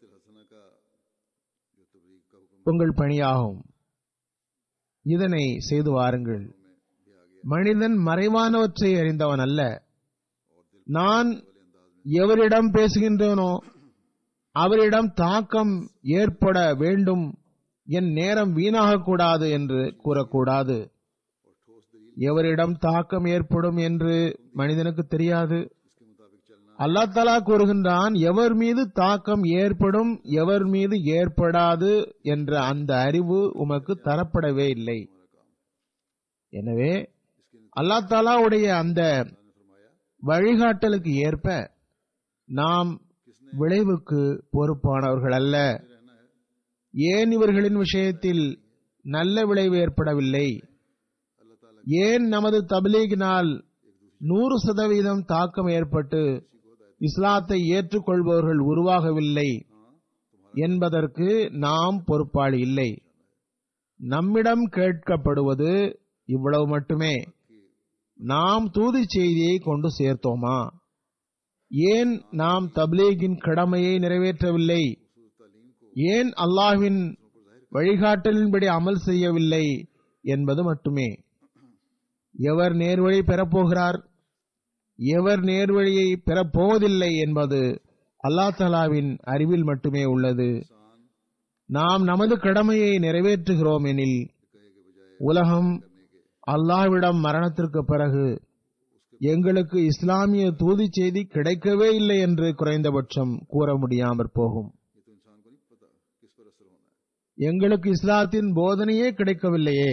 உங்கள் பணியாகும். இதனை செய்து வாருங்கள். மனிதன் மறைவானவற்றை அறிந்தவன் அல்ல. நான் எவரிடம் பேசுகின்றேனோ அவரிடம் தாக்கம் ஏற்பட வேண்டும், என் நேரம் வீணாகக்கூடாது என்று கூறக்கூடாது. எவரிடம் தாக்கம் ஏற்படும் என்று மனிதனுக்கு தெரியாது. அல்லாஹ் தஆலா கூறுகின்றான், எவர் மீது தாக்கம் ஏற்படும் எவர் மீது ஏற்படாது என்ற அந்த அறிவு உமக்கு தரப்படவே இல்லை. எனவே அல்லாஹ் தஆலாவுடைய அந்த வழிகாட்டலுக்கு ஏற்ப நாம் விளைவுக்கு பொறுப்பானவர்கள் அல்ல. ஏன் இவர்களின் விஷயத்தில் நல்ல விளைவு ஏற்படவில்லை? ஏன் நமது தப்லீகினால் நூறு சதவீதம் தாக்கம் ஏற்பட்டு இஸ்லாத்தை ஏற்றுக்கொள்பவர்கள் உருவாகவில்லை என்பதற்கு நாம் பொறுப்பாளி இல்லை. நம்மிடம் கேட்கப்படுவது இவ்வளவு மட்டுமே. நாம் தூது செய்தியை கொண்டு சேர்த்தோமா? ஏன் நாம் தப்லீகின் கடமையை நிறைவேற்றவில்லை? ஏன் அல்லாஹ்வின் வழிகாட்டலின்படி அமல் செய்யவில்லை என்பது மட்டுமே. எவர் நேர்வழி பெறப்போகிறார், எவர் நேர்வழியை பெறப்போவதில்லை என்பது அல்லாஹ் தஆலாவின் அறிவில் மட்டுமே உள்ளது. நாம் நமது கடமையை நிறைவேற்றுகிறோம் எனில் உலகம் அல்லாஹ்விடம் மரணத்திற்கு பிறகு எங்களுக்கு இஸ்லாமிய தூதி செய்தி கிடைக்கவே இல்லை என்று குறைந்தபட்சம் கூற முடியாமற் போகும். எங்களுக்கு இஸ்லாத்தின் போதனையே கிடைக்கவில்லையே,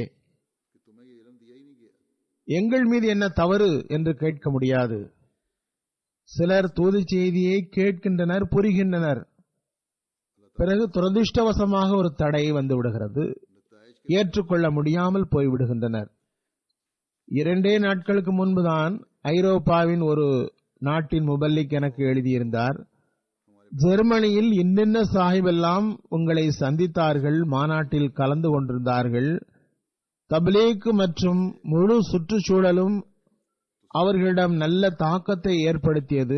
எங்கள் மீது என்ன தவறு என்று கேட்க முடியாது. சிலர் தூது செய்தியை கேட்கின்றனர், புரிகின்றனர். பிறகு துரதிருஷ்டவசமாக ஒரு தடை வந்து விடுகிறது, ஏற்றுக்கொள்ள முடியாமல் போய்விடுகின்றனர். இரண்டே நாட்களுக்கு முன்புதான் ஐரோப்பாவின் ஒரு நாட்டின் முபல்லிக் எனக்கு எழுதியிருந்தார். ஜெர்மனியில் இன்னென்ன சாஹிப் எல்லாம் உங்களை சந்தித்தார்கள், மாநாட்டில் கலந்து கொண்டிருந்தார்கள். தப்லீக் மற்றும் முழு சுற்றுச்சூழலும் அவர்களிடம் நல்ல தாக்கத்தை ஏற்படுத்தியது.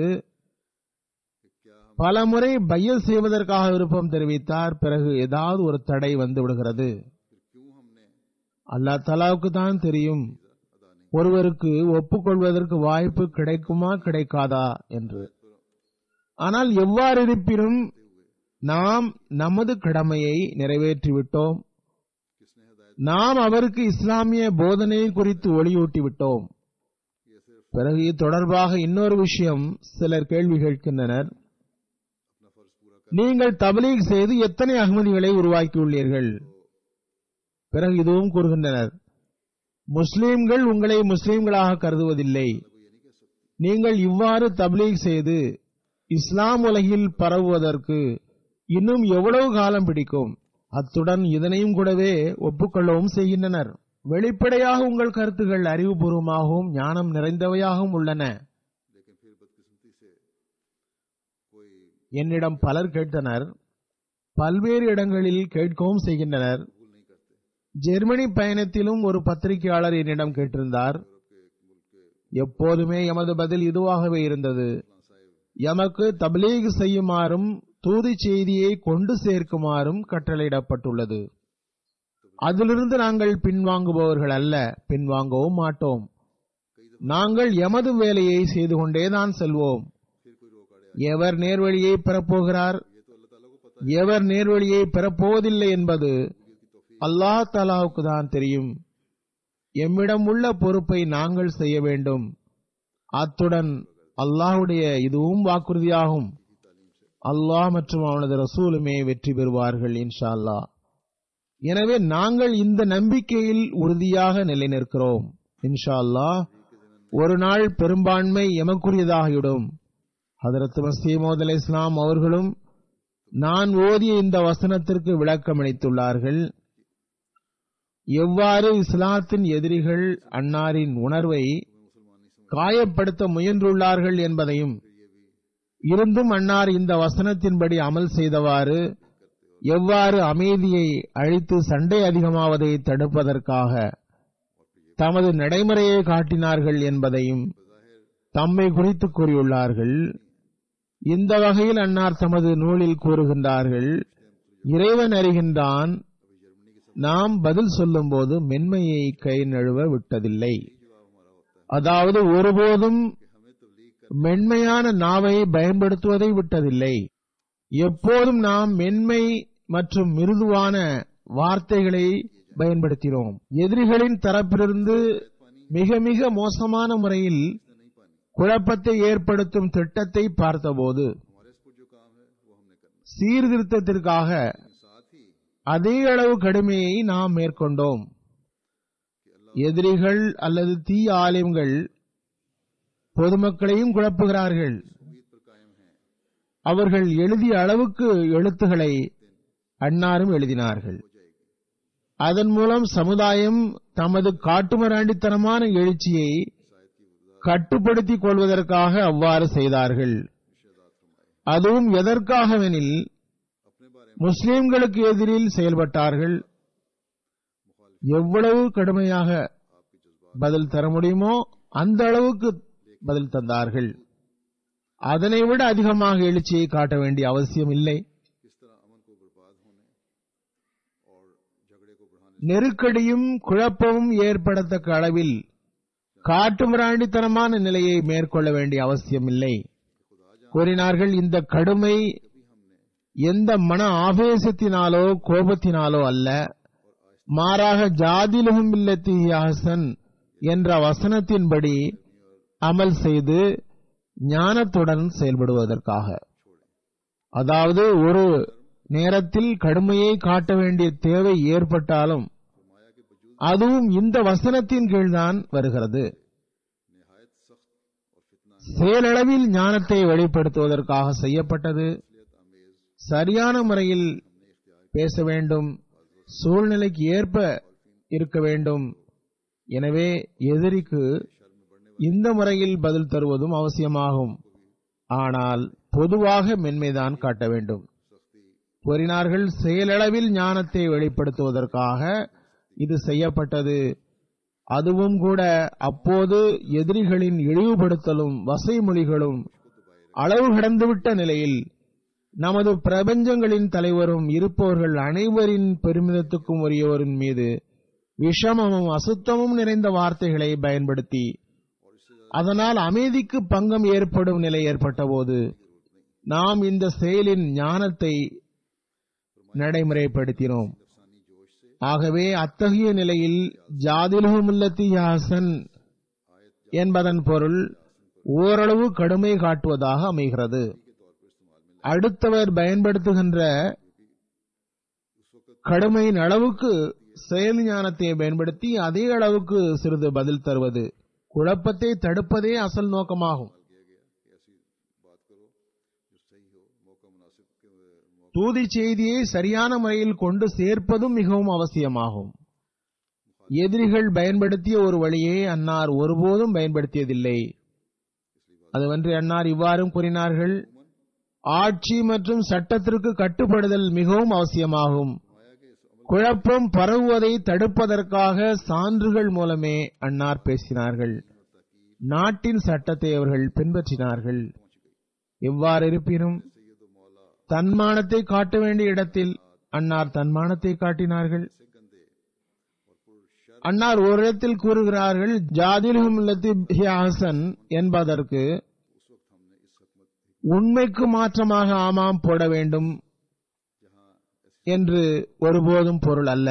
பலமுறை பையல் செய்வதற்காக விருப்பம் தெரிவித்தார். பிறகு ஏதாவது ஒரு தடை வந்து விடுகிறது. அல்லாஹ் தஆலாவுக்கு தான் தெரியும் ஒருவருக்கு ஒப்புக்கொள்வதற்கு வாய்ப்பு கிடைக்குமா கிடைக்காதா என்று. ஆனால் எவ்வாறு இருப்பினும் நாம் நமது கடமையை நிறைவேற்றிவிட்டோம். நாம் அவருக்கு இஸ்லாமிய போதனை குறித்து ஒளியூட்டிவிட்டோம். பிறகு இது தொடர்பாக இன்னொரு விஷயம் சிலர் கேள்வி கேட்கின்றனர். நீங்கள் தப்லீக் செய்து எத்தனை அஹ்மதிகளை உருவாக்கியுள்ளீர்கள்? பிறகு இதுவும் கூறுகின்றனர், முஸ்லிம்கள் உங்களை முஸ்லிம்களாக கருதுவதில்லை. நீங்கள் இவ்வாறு தப்லீக் செய்து இஸ்லாம் உலகில் பரவுவதற்கு இன்னும் எவ்வளவு காலம் பிடிக்கும்? அத்துடன் இதனையும் கூடவே ஒப்புக்கொள்ளவும் செய்கின்றனர். வெளிப்படையாக உங்கள் கருத்துகள் அறிவுபூர்வமாகவும் ஞானம் நிறைந்தவையாகவும் உள்ளன. என்னிடம் பலர் கேட்டனர், பல்வேறு இடங்களில் கேட்கவும் செய்கின்றனர். ஜெர்மனி பயணத்திலும் ஒரு பத்திரிகையாளர் என்னிடம் கேட்டிருந்தார். எப்போதுமே எமது பதில் இதுவாகவே இருந்தது, எமக்கு தப்லீக் செய்யுமாறும் தூது செய்தியை கொண்டு சேர்க்குமாறும் கட்டளையிடப்பட்டுள்ளது. அதிலிருந்து நாங்கள் பின்வாங்குபவர்கள் அல்ல, பின்வாங்கவும் மாட்டோம். நாங்கள் எமது வேலையை செய்து கொண்டேதான் செல்வோம். எவர் நேர்வழியை பெறப்போகிறார், எவர் நேர்வழியை பெறப்போவதில்லை என்பது அல்லாஹ் தஆலாவுக்கு தான் தெரியும். எம்மிடம் உள்ள பொறுப்பை நாங்கள் செய்ய வேண்டும். அத்துடன் அல்லாஹ்வுடைய இதுவும் வாக்குறுதியாகும், அல்லாஹ் மற்றும் அவனது ரசூலுமே வெற்றி பெறுவார்கள் இன்ஷா அல்லாஹ். எனவே நாங்கள் இந்த நம்பிக்கையில் உறுதியாக நிலைநிற்கிறோம். இன்ஷா அல்லாஹ் ஒரு நாள் பெரும்பான்மை எமக்குரியதாகிவிடும். ஹதரத் மஸீஹ் மவ்ஊத் அலைஹிஸ்ஸலாம் அவர்களும் நான் ஓதிய இந்த வசனத்திற்கு விளக்கமளித்துள்ளார்கள். எவ்வாறு இஸ்லாத்தின் எதிரிகள் அன்னாரின் உணர்வை காயப்படுத்த முயன்றுள்ளார்கள் என்பதையும், இருந்தும் அன்னார் இந்த வசனத்தின்படி அமல் செய்தவாறு எவ்வாறு அமைதியை அழித்து சண்டை அதிகமாவதை தடுப்பதற்காக தமது நடைமுறையை காட்டினார்கள் என்பதையும் தம்மை குறித்து கூறியுள்ளார்கள். இந்த வகையில் அன்னார் தமது நூலில் கூறுகின்றார்கள், இறைவன் அறிகின்றான், நாம் பதில் சொல்லும் போது மென்மையை கை நழுவ விட்டதில்லை. அதாவது ஒருபோதும் மென்மையான நாவை பயன்படுத்துவதை விட்டதில்லை. எப்போதும் நாம் மென்மை மற்றும் மிருதுவான வார்த்தைகளை பயன்படுத்தினோம். எதிரிகளின் தரப்பிலிருந்து மிக மிக மோசமான முறையில் குழப்பத்தை ஏற்படுத்தும் திட்டத்தை பார்த்தபோது சீர்திருத்தத்திற்காக அதே அளவு கடுமையை நாம் மேற்கொண்டோம். எதிரிகள் அல்லது தீய ஆலிம்கள் பொதுமக்களையும் குழப்புகிறார்கள். அவர்கள் எழுதிய அளவுக்கு எழுத்துக்களை அன்னாரும் எழுதினார்கள். அதன் மூலம் சமுதாயம் தமது காட்டுமிராண்டித்தனமான எழுச்சியை கட்டுப்படுத்திக் கொள்வதற்காக அவ்வாறு செய்தார்கள். அதுவும் எதற்காகவெனில் முஸ்லிம்களுக்கு எதிரில் செயல்பட்டார்கள். எவ்வளவு கடுமையாக பதில் தர முடியுமோ அந்த அளவுக்கு பதில் தந்தார்கள். அதனை விட அதிகமாக எழுச்சியை காட்ட வேண்டிய அவசியம் இல்லை. நெருக்கடியும் குழப்பமும் ஏற்படத்தக்க அளவில் காட்டுமிராண்டித்தனமான நிலையை மேற்கொள்ள வேண்டிய அவசியம் இல்லை கூறினார்கள். இந்த கடுமை எந்த மன ஆவேசத்தினாலோ கோபத்தினாலோ அல்ல, மாறாக ஜாதிலுஹும் பில்லத்தி ஹிய அஹ்சன் என்ற வசனத்தின்படி அமல் செய்து ஞானத்துடன் செயல்படுவதற்காக. அதாவது ஒரு நேரத்தில் கடுமையை காட்ட வேண்டிய தேவை ஏற்பட்டாலும் அதுவும் இந்த வசனத்தின் கீழ்தான் வருகிறது. செயலளவில் ஞானத்தை வெளிப்படுத்துவதற்காக செய்யப்பட்டது. சரியான முறையில் பேச வேண்டும், சூழ்நிலைக்கு ஏற்ப இருக்க வேண்டும். எனவே எதிரிக்கு இந்த முறையில் பதில் தருவதும் அவசியமாகும். ஆனால் பொதுவாக மென்மைதான் காட்ட வேண்டும். கூறினார்கள், செயலளவில் ஞானத்தை வெளிப்படுத்துவதற்காக இது செய்யப்பட்டது. அதுவும் கூட அப்போது எதிரிகளின் இழிவுபடுத்தலும் வசைமொழிகளும் அளவு கடந்துவிட்ட நிலையில் நமது பிரபஞ்சங்களின் தலைவரும் இருப்பவர்கள் அனைவரின் பெருமிதத்துக்கும் உரியவரின் மீது விஷமமும் அசுத்தமும் நிறைந்த வார்த்தைகளை பயன்படுத்தி அதனால் அமைதிக்கு பங்கம் ஏற்படும் நிலை ஏற்பட்ட போது நாம் இந்த செயலின் ஞானத்தை நடைமுறைப்படுத்தினோம். ஆகவே அத்தகைய நிலையில் ஜாதிலுஹுமுல்லதி ஹசன் என்பதன் பொருள் ஓரளவு கடுமை காட்டுவதாக அமைகிறது. அடுத்தவர் பயன்படுத்துகின்ற கடுமையின் அளவுக்கு செயல் ஞானத்தை பயன்படுத்தி அதே அளவுக்கு சிறிது பதில் தருவது, குழப்பத்தை தடுப்பதே அசல் நோக்கமாகும். தூதி செய்தியை சரியான முறையில் கொண்டு சேர்ப்பதும் மிகவும் அவசியமாகும். எதிரிகள் பயன்படுத்திய ஒரு வழியை அன்னார் ஒருபோதும் பயன்படுத்தியதில்லை. அதுவன்று அன்னார் இவ்வாறும் கூறினார்கள், ஆட்சி மற்றும் சட்டத்திற்கு கட்டுப்படுதல் மிகவும் அவசியமாகும். குழப்பம் பரவுவதை தடுப்பதற்காக சான்றுகள் மூலமே அன்னார் பேசினார்கள். நாட்டின் சட்டத்தை அவர்கள் பின்பற்றினார்கள். எவ்வாறு இருப்பினும் தன்மானத்தை காட்ட வேண்டிய இடத்தில் அன்னார் தன்மானத்தை காட்டினார்கள். அன்னார் ஒரு இடத்தில் கூறுகிறார்கள், ஜாதிலுஹுமுல்லதி ஹசன் என்பதற்கு உண்மைக்கு மாற்றமாக ஆமாம் போட வேண்டும் என்று ஒருபோதும் பொருள் அல்ல.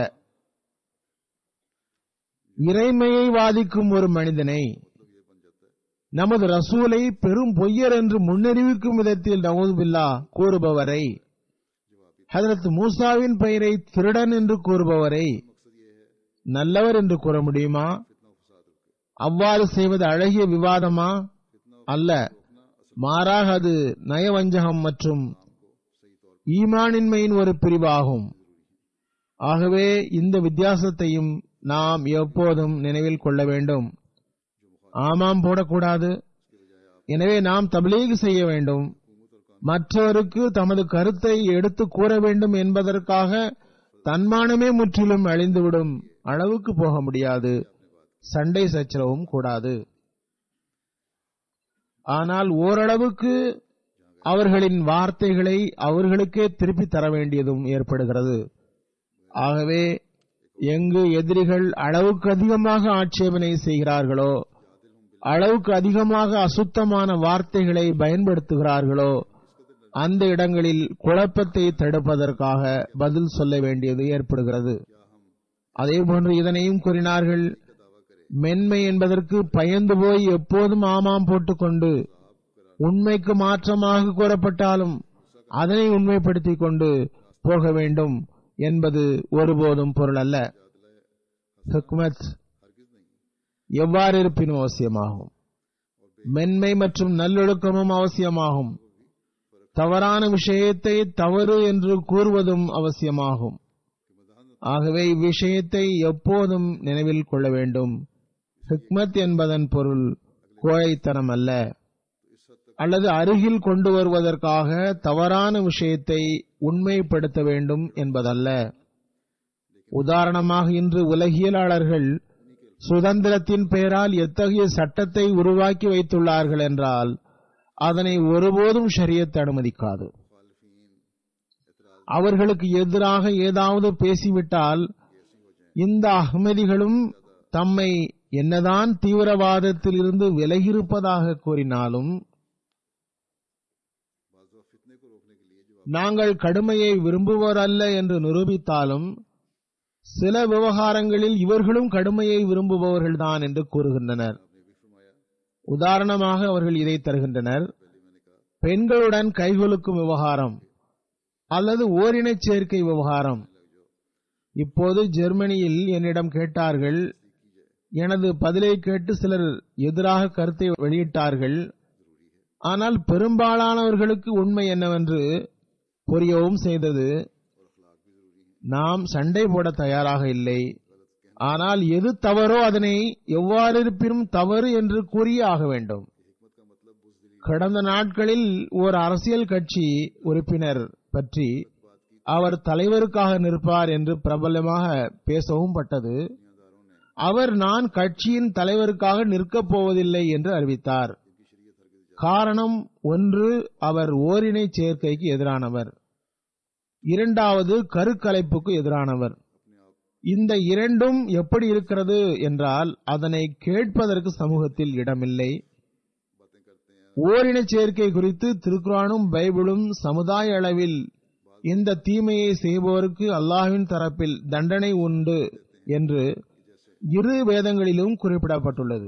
இறைமையை வாதிக்கும் ஒரு மனிதனை, நமது ரசூலை பெரும் பொய்யர் என்று முன்னறிவிக்கும் விதத்தில் நவுதுபில்லா கூறுபவரை, ஹஜ்ரத் மூசாவின் பெயரை திருடன் என்று கூறுபவரை நல்லவர் என்று கூற முடியுமா? அவ்வாறு செய்வது அழகிய விவாதமா? அல்ல, மாறாக அது நயவஞ்சகம் மற்றும் ஈமானின்மையின் ஒரு பிரிவாகும். ஆகவே இந்த வித்தியாசத்தையும் நாம் எப்போதும் நினைவில் கொள்ள வேண்டும். ஆமாம் போடக்கூடாது. எனவே நாம் தப்லீக் செய்ய வேண்டும். மற்றவருக்கு தமது கருத்தை எடுத்து கூற வேண்டும் என்பதற்காக தன்மானமே முற்றிலும் அழிந்துவிடும் அளவுக்கு போக முடியாது. சண்டை சச்சரவும் கூடாது. ஆனால் ஓரளவுக்கு அவர்களின் வார்த்தைகளை அவர்களுக்கே திருப்பி தர வேண்டியதும் ஏற்படுகிறது. ஆகவே எங்கு எதிரிகள் அளவுக்கு அதிகமாக ஆட்சேபனை செய்கிறார்களோ, அளவுக்கு அதிகமாக அசுத்தமான வார்த்தைகளை பயன்படுத்துகிறார்களோ, அந்த இடங்களில் குழப்பத்தை தடுப்பதற்காக பதில் சொல்ல வேண்டியது ஏற்படுகிறது. அதேபோன்று இதனையும் கூறினார்கள், மென்மை என்பதற்கு பயந்து போய் எப்போதும் ஆமாம் போட்டுக்கொண்டு உண்மைக்கு மாற்றமாக கூறப்பட்டாலும் அதனை உண்மைப்படுத்திக் கொண்டு போக வேண்டும் என்பது ஒருபோதும் பொருள் அல்ல. ஹிக்மத் எவ்வாறு இருப்பினும் அவசியமாகும். மென்மை மற்றும் நல்லொழுக்கமும் அவசியமாகும். தவறான விஷயத்தை தவறு என்று கூறுவதும் அவசியமாகும். ஆகவே இவ்விஷயத்தை எப்போதும் நினைவில் கொள்ள வேண்டும். ஹிக்மத் என்பதன் பொருள் கோழைத்தனம் அல்ல, அல்லது அருகில் கொண்டு வருவதற்காக தவறான விஷயத்தை உண்மைப்படுத்த வேண்டும் என்பதல்ல. உதாரணமாக இன்று உலகியலாளர்கள் சுதந்திரத்தின் பெயரால் எத்தகைய சட்டத்தை உருவாக்கி வைத்துள்ளார்கள் என்றால் அதனை ஒருபோதும் ஷரியத் அனுமதிக்காது. அவர்களுக்கு எதிராக ஏதாவது பேசிவிட்டால் இந்த அஹ்மதிகளும் தம்மை என்னதான் தீவிரவாதத்தில் இருந்து விலகியிருப்பதாக கூறினாலும், நாங்கள் கடுமையை விரும்புவோர் அல்ல என்று நிரூபித்தாலும், சில விவகாரங்களில் இவர்களும் கடுமையை விரும்புபவர்கள்தான் என்று கூறுகின்றனர். உதாரணமாக அவர்கள் இதை தருகின்றனர், பெண்களுடன் கைகொலுக்கும் விவகாரம் அல்லது ஓரினச் சேர்க்கை விவகாரம். இப்போது ஜெர்மனியில் என்னிடம் கேட்டார்கள். எனது பதிலை கேட்டு சிலர் எதிராக கருத்தை வெளியிட்டார்கள். ஆனால் பெரும்பாலானவர்களுக்கு உண்மை என்னவென்று புரியவும் செய்தது. நாம் சண்டை போட தயாராக இல்லை. ஆனால் எது தவறோ அதனை எவ்வாறு இருப்பினும் தவறு என்று கூறியே ஆக வேண்டும். கடந்த நாட்களில் ஓர் அரசியல் கட்சி உறுப்பினர் பற்றி அவர் தலைவருக்காக நிற்பார் என்று பிரபலமாக பேசவும் பட்டது. அவர் நான் கட்சியின் தலைவருக்காக நிற்கப் போவதில்லை என்று அறிவித்தார். காரணம், ஒன்று, அவர் ஓரினை சேர்க்கைக்கு எதிரானவர், இரண்டாவது கருக்கலைப்புக்கு எதிரானவர். இந்த இரண்டும் எப்படி இருக்கிறது என்றால் அதனை கேட்பதற்கு சமூகத்தில் இடமில்லை. ஓரின சேர்க்கை குறித்து திருக்குரானும் பைபிளும் சமுதாய அளவில் இந்த தீமையை செய்பவருக்கு அல்லாஹ்வின் தரப்பில் தண்டனை உண்டு என்று இரு வேதங்களிலும் குறிப்பிடப்பட்டுள்ளது.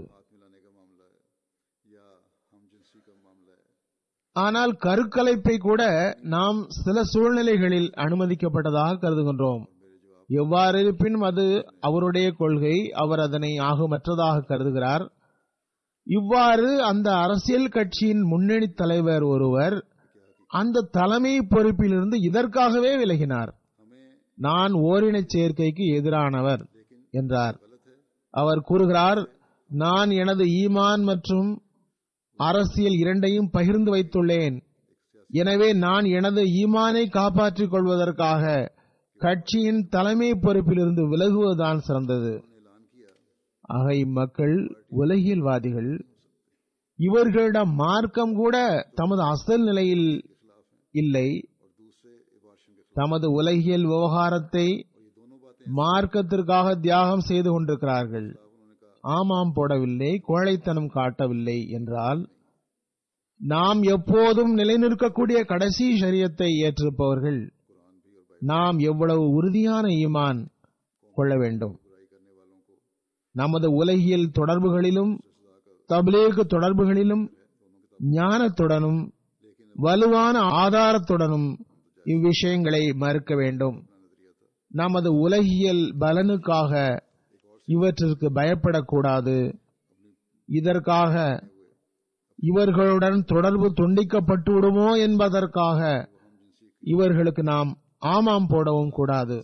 ஆனால் கருக்கலைப்பை கூட நாம் சில சூழ்நிலைகளில் அனுமதிக்கப்பட்டதாக கருதுகின்றோம். எவ்வாறு இருப்பினும் அது அவருடைய கொள்கை, அவர் அதனை ஆகுமற்றதாக கருதுகிறார். இவ்வாறு அந்த அரசியல் கட்சியின் முன்னணி தலைவர் ஒருவர் அந்த தலைமை பொறுப்பிலிருந்து இதற்காகவே விலகினார். நான் ஓரின சேர்க்கைக்கு எதிரானவர் என்றார். அவர் கூறுகிறார், நான் எனது ஈமான் மற்றும் அரசியல் இரண்டையும் பகிர்ந்து வைத்துள்ளேன். எனவே நான் எனது ஈமானை காப்பாற்றிக் கொள்வதற்காக கட்சியின் தலைமை பொறுப்பிலிருந்து விலகுவதுதான் சிறந்தது. ஆக இம்மக்கள் உலகியல்வாதிகள். இவர்களிடம் மார்க்கம் கூட தமது அசல் நிலையில் இல்லை. தமது உலகியல் விவகாரத்தை மார்க்கத்திற்காக தியாகம் செய்து கொண்டிருக்கிறார்கள். ஆமாம் போடவில்லை, கோழைத்தனம் காட்டவில்லை என்றால் நாம் எப்போதும் நிலைநிற்கக்கூடிய கடைசி ஷரியத்தை ஏற்றிருப்பவர்கள் நாம் எவ்வளவு உறுதியான ஈமான் கொள்ள வேண்டும். நமது உலகியல் தொடர்புகளிலும் தப்லீக் தொடர்புகளிலும் ஞானத்துடனும் வலுவான ஆதாரத்துடனும் இவ்விஷயங்களை மறுக்க வேண்டும். நமது உலகியல் பலனுக்காக இவற்றிற்கு பயப்படக்கூடாது. இதற்காக இவர்களுடன் தொடர்பு துண்டிக்கப்பட்டு விடுமோ என்பதற்காக இவர்களுக்கு நாம் ஆமாம் போடவும் கூடாது.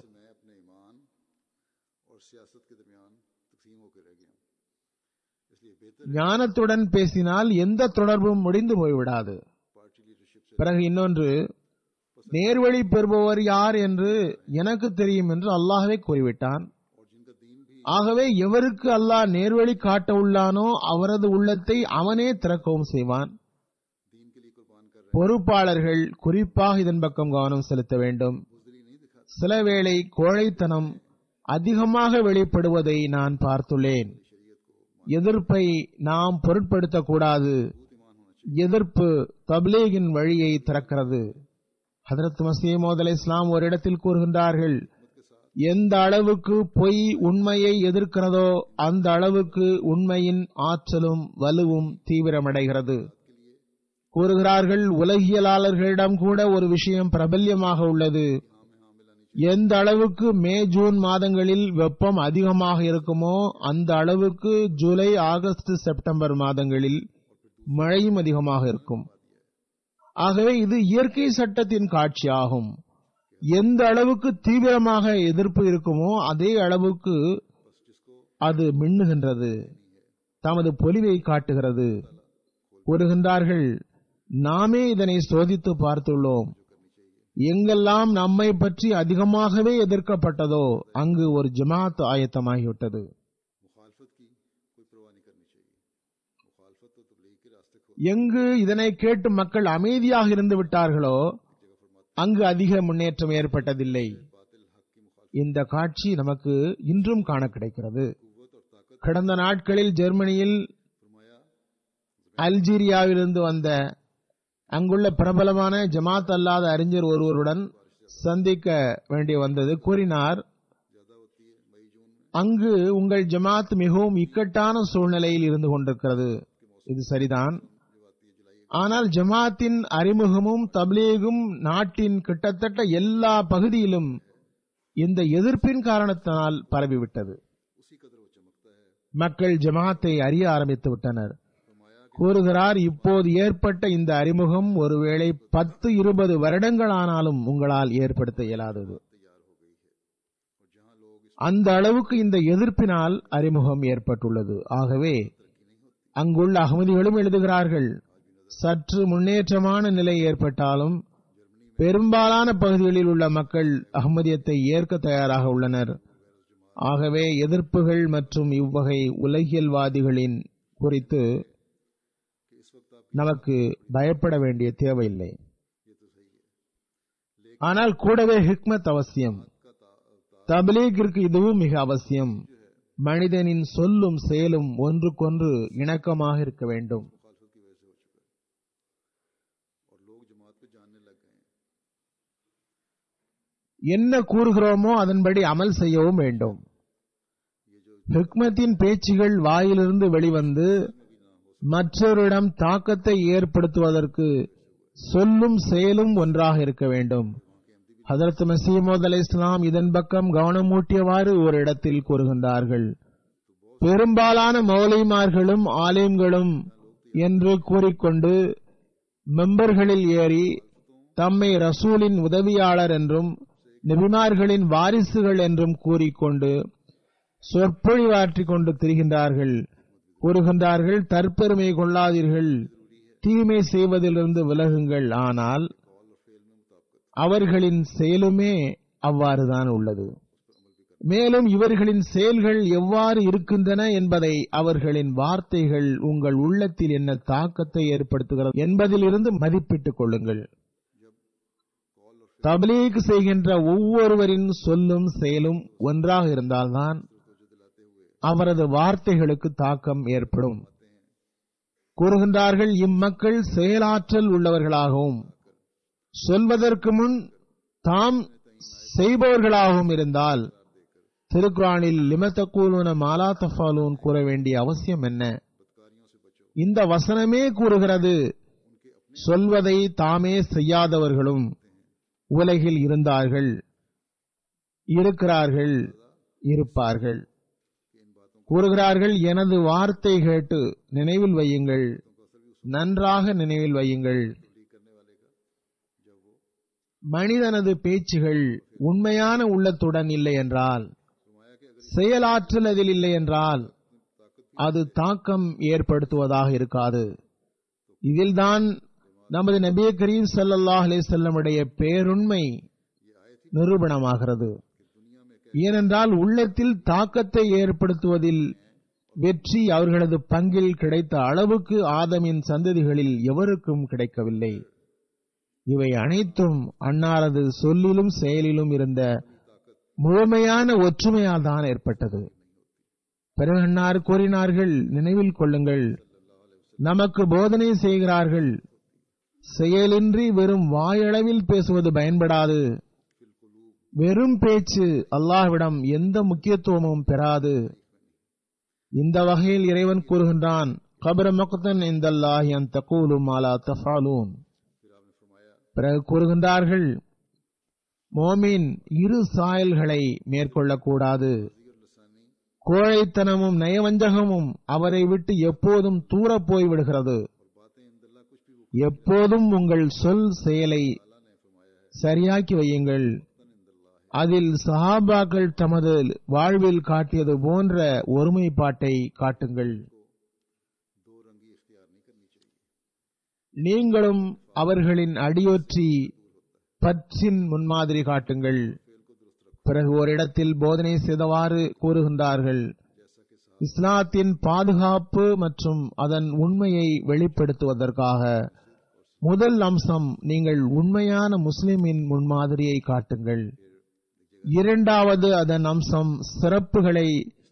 ஞானத்துடன் பேசினால் எந்த தொடர்பும் முடிந்து போய்விடாது. பிறகு இன்னொன்று, நேர்வழி பெறுபவர் யார் என்று எனக்கு தெரியும் என்று அல்லாஹ்வே கூறிவிட்டான். ஆகவே எவருக்கு அல்லாஹ் நேர்வழி காட்ட உள்ளானோ அவரது உள்ளத்தை அவனே திறக்கவும் செய்வான். பொறுப்பாளர்கள் குறிப்பாக இதன் பக்கம் கவனம் செலுத்த வேண்டும். சில வேளை கோழைத்தனம் அதிகமாக வெளிப்படுவதை நான் பார்த்துள்ளேன். எதிர்ப்பை நாம் பொருட்படுத்தக்கூடாது. எதிர்ப்பு தப்லீகின் வழியை திறக்கிறது. ஹதரத் மஸீஹ் மவ்ஊத் அலைஹிஸ்ஸலாம் ஒரு இடத்தில் கூறுகின்றார்கள், எந்த அளவுக்கு பொய் உண்மையை எதிர்க்கிறதோ அந்த அளவுக்கு உண்மையின் ஆற்றலும் வலுவும் தீவிரமடைகிறது. கூறுகிறார்கள், உலகியலாளர்களிடம் கூட ஒரு விஷயம் பிரபல்யமாக உள்ளது. எந்த அளவுக்கு மே ஜூன் மாதங்களில் வெப்பம் அதிகமாக இருக்குமோ அந்த அளவுக்கு ஜூலை ஆகஸ்ட் செப்டம்பர் மாதங்களில் மழையும் அதிகமாக இருக்கும். ஆகவே இது இயற்கை சட்டத்தின் காட்சியாகும். எந்த அளவுக்கு தீவிரமாக எதிர்ப்பு இருக்குமோ அதே அளவுக்கு அது மின்னுகின்றது, தமது பொலிவை காட்டுகிறது. கூறுகின்றார்கள், நாமே இதனை சோதித்து பார்த்துள்ளோம். எங்கெல்லாம் நம்மை பற்றி அதிகமாகவே எதிர்க்கப்பட்டதோ அங்கு ஒரு ஜமாத் ஆயத்தமாகிவிட்டது. எங்கு இதனை கேட்டு மக்கள் அமைதியாக இருந்து விட்டார்களோ அங்கு அதிக முன்னேற்றம் ஏற்பட்டதில்லை. இந்த காட்சி நமக்கு இன்றும் காண கிடைக்கிறது. கடந்த நாட்களில் ஜெர்மனியில் அல்ஜீரியாவிலிருந்து வந்த அங்குள்ள பிரபலமான ஜமாத் அல்லாத அறிஞர் ஒருவருடன் சந்திக்க வேண்டி வந்தது. கூறினார், அங்கு உங்கள் ஜமாத் மிகவும் இக்கட்டான சூழ்நிலையில் இருந்து கொண்டிருக்கிறது. இது சரிதான். ஆனால் ஜமாத்தின் அறிமுகமும் தப்லீகும் நாட்டின் கிட்டத்தட்ட எல்லா பகுதியிலும் இந்த எதிர்ப்பின் காரணத்தினால் பரவிவிட்டது. மக்கள் ஜமாத்தை அறிய ஆரம்பித்து விட்டனர். கூறுகிறார், இப்போது ஏற்பட்ட இந்த அறிமுகம் ஒருவேளை பத்து இருபது வருடங்கள் ஆனாலும் உங்களால் ஏற்படுத்த இயலாதது. அந்த அளவுக்கு இந்த எதிர்ப்பினால் அறிமுகம் ஏற்பட்டுள்ளது. ஆகவே அங்குள்ள அகமதிகளும் எழுதுகிறார்கள், சற்று முன்னேற்றமான நிலை ஏற்பட்டாலும் பெரும்பாலான பகுதிகளில் உள்ள மக்கள் அகமதியத்தை ஏற்க தயாராக உள்ளனர். ஆகவே எதிர்ப்புகள் மற்றும் இவ்வகை உலகியல்வாதிகளின் குறித்து நமக்கு பயப்பட வேண்டிய தேவையில்லை. ஆனால் கூடவே ஹிக்மத் அவசியம். தப்லீகிற்கு இதுவும் மிக அவசியம். மனிதனின் சொல்லும் செயலும் ஒன்றுக்கொன்று இணக்கமாக இருக்க வேண்டும். என்ன கூறுகிறோமோ அதன்படி அமல் செய்யவும் வேண்டும். ஹிக்மத்தின் பேச்சுகள் வாயிலிருந்து வெளிவந்து மற்றொருடம் தாக்கத்தை ஏற்படுத்துவதற்கு சொல்லும் செயலும் ஒன்றாக இருக்க வேண்டும். ஹதரத் மஸீஹ் மவ்ஊத் அலைஹிஸ்ஸலாம் இதன் பக்கம் கவனமூட்டியவாறு ஒரு இடத்தில் கூறுகின்றார்கள், பெரும்பாலான மௌலிமார்களும் ஆலிம்களும் என்று கூறிக்கொண்டு மெம்பர்களில் ஏறி தம்மை ரசூலின் உதவியாளர் என்றும் நபிமார்களின் வாரிசுகள் என்றும் கூறிக்கொண்டு சொற்பொழிவாற்றிக் கொண்டு திரிகின்றார்கள். கூறுகின்றார்கள், தற்பெருமை கொள்ளாதீர்கள், தீமை செய்வதிலிருந்து விலகுங்கள். ஆனால் அவர்களின் செயலுமே அவ்வாறுதான் உள்ளது. மேலும் இவர்களின் செயல்கள் எவ்வாறு இருக்கின்றன என்பதை அவர்களின் வார்த்தைகள் உங்கள் உள்ளத்தில் என்ன தாக்கத்தை ஏற்படுத்துகிறது என்பதிலிருந்து மதிப்பிட்டுக் கொள்ளுங்கள். தப்லீக் செய்கின்ற ஒவ்வொருவரின் சொல்லும் செயலும் ஒன்றாக இருந்தால்தான் அவரது வார்த்தைகளுக்கு தாக்கம் ஏற்படும். கூறுகின்றார்கள், இம்மக்கள் செயலாற்றல் உள்ளவர்களாகவும் சொல்வதற்கு முன் தாம் செய்பவர்களாகவும் இருந்தால் திருக்குரானில் லிம தக்கூலுன மாலா தஃபாலூன் கூற வேண்டிய அவசியம் என்ன? இந்த வசனமே கூறுகிறது, சொல்வதை தாமே செய்யாதவர்களும் உலகில் இருந்தார்கள், இருக்கிறார்கள், இருப்பார்கள். கூறுகிறார்கள், எனது வார்த்தை கேட்டு நினைவில் வையுங்கள், நன்றாக நினைவில் வையுங்கள். மனிதனது பேச்சுகள் உண்மையான உள்ளத்துடன் இல்லை என்றால், செயலாற்றல் அதில் இல்லை என்றால் அது தாக்கம் ஏற்படுத்துவதாக இருக்காது. இதில்தான் நமது நபி கரீம் ஸல்லல்லாஹு அலைஹி வஸல்லம் உடைய பேருண்மை நிரூபணமாகிறது. ஏனென்றால் உள்ளத்தில் தாக்கத்தை ஏற்படுத்துவதில் வெற்றி அவர்களது பங்கில் கிடைத்த அளவுக்கு ஆதமின் சந்ததிகளில் எவருக்கும் கிடைக்கவில்லை. இவை அனைத்தும் அன்னாரது சொல்லிலும் செயலிலும் இருந்த முழுமையான ஒற்றுமையால் தான் ஏற்பட்டது. பிறகு அன்னார் கூறினார்கள், நினைவில் கொள்ளுங்கள், நமக்கு போதனை செய்கிறார்கள், செயலின்றி வெறும் வாயளவில் பேசுவது பயன்படாது. வெறும் பேச்சு அல்லாஹ்விடம் எந்த முக்கியத்துவமும் பெறாது. இந்த வகையில் இறைவன் கூறுகின்றான், கபர மக்தன் இந்தல்லாஹி அன் தகூலு மா லா தஃஅலூன். பிறகு கூறுகின்றார்கள், மோமின் இரு சாயல்களை மேற்கொள்ளக்கூடாது. கோழைத்தனமும் நயவஞ்சகமும் அவரை விட்டு எப்போதும் தூர போய்விடுகிறது. எப்போதும் உங்கள் சொல் செயலை சரியாக்கி வையுங்கள். அதில் சஹாபாக்கள் தமது வாழ்வில் காட்டியது போன்ற ஒருமைப்பாட்டை காட்டுங்கள். நீங்களும் அவர்களின் அடியொற்றி பற்றின் முன்மாதிரி காட்டுங்கள். பிறகு ஓரிடத்தில் போதனை செய்தவாறு கூறுகின்றார்கள், இஸ்லாத்தின் பாதுகாப்பு மற்றும் அதன் உண்மையை வெளிப்படுத்துவதற்காக முதல் அம்சம், நீங்கள் உண்மையான முஸ்லிமின் முன்மாதிரியை காட்டுங்கள். இரண்டாவது அதன் அம்சம், சிறப்புகளை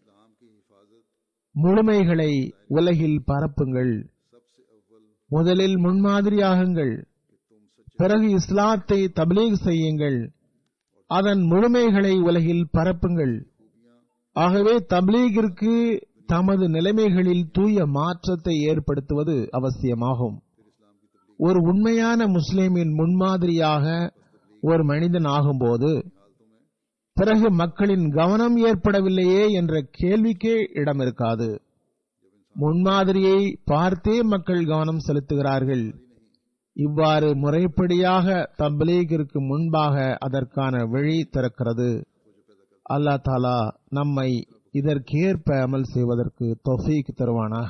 முழுமைகளை உலகில் பரப்புங்கள். முதலில் முன்மாதிரியாகுங்கள். பிறகு இஸ்லாத்தை தப்லீக் செய்யுங்கள். அதன் முழுமைகளை உலகில் பரப்புங்கள். ஆகவே தப்லீகிற்கு தமது நிலைமைகளில் தூய மாற்றத்தை ஏற்படுத்துவது அவசியமாகும். ஒரு உண்மையான முஸ்லிமின் முன்மாதிரியாக ஒரு மனிதன் ஆகும்போது பிறகு மக்களின் கவனம் ஏற்படவில்லையே என்ற கேள்விக்கே இடம் இருக்காது. முன்மாதிரியை பார்த்தே மக்கள் கவனம் செலுத்துகிறார்கள். இவ்வாறு முறைப்படியாக தப்லீகிற்கு முன்பாக அதற்கான வழி திறக்கிறது. அல்லாஹ் தாலா நம்மை இதற்கேற்ப அமல் செய்வதற்கு தௌஃபீக் தருவானாக.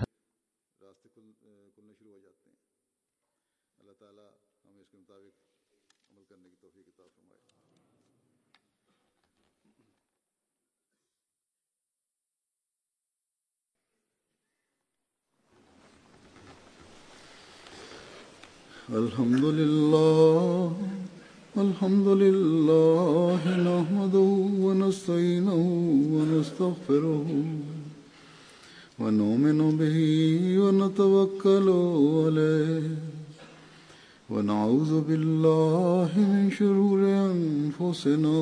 الحمد لله الحمد لله نحمده ونستعينه ونستغفره ونؤمن به ونتوكل عليه ونعوذ بالله من شرور أنفسنا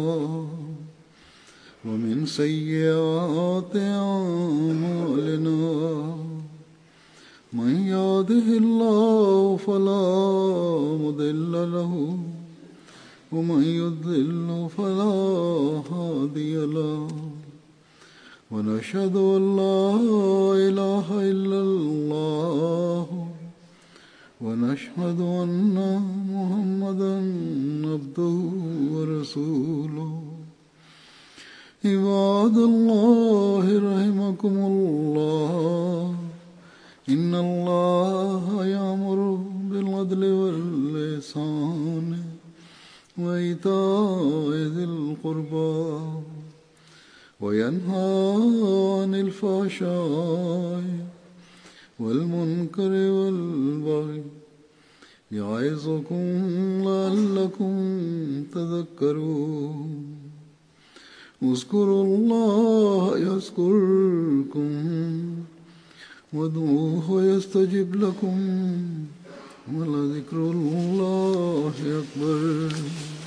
ومن سيئات أعمالنا من يهده الله فلا مضل له ومن يضلل فلا هادي له ونشهد أن لا إله إلا الله ونشهد أن محمدا عبده ورسوله عباد الله رحمكم الله إن الله يأمر بالعدل والإحسان وإيتاء ذي القربى وينهى عن الفحشاء والمنكر والبغي يعظكم لعلكم تذكرون اذكروا الله يذكركم وادعوه يستجب لكم ولذكر الله أكبر.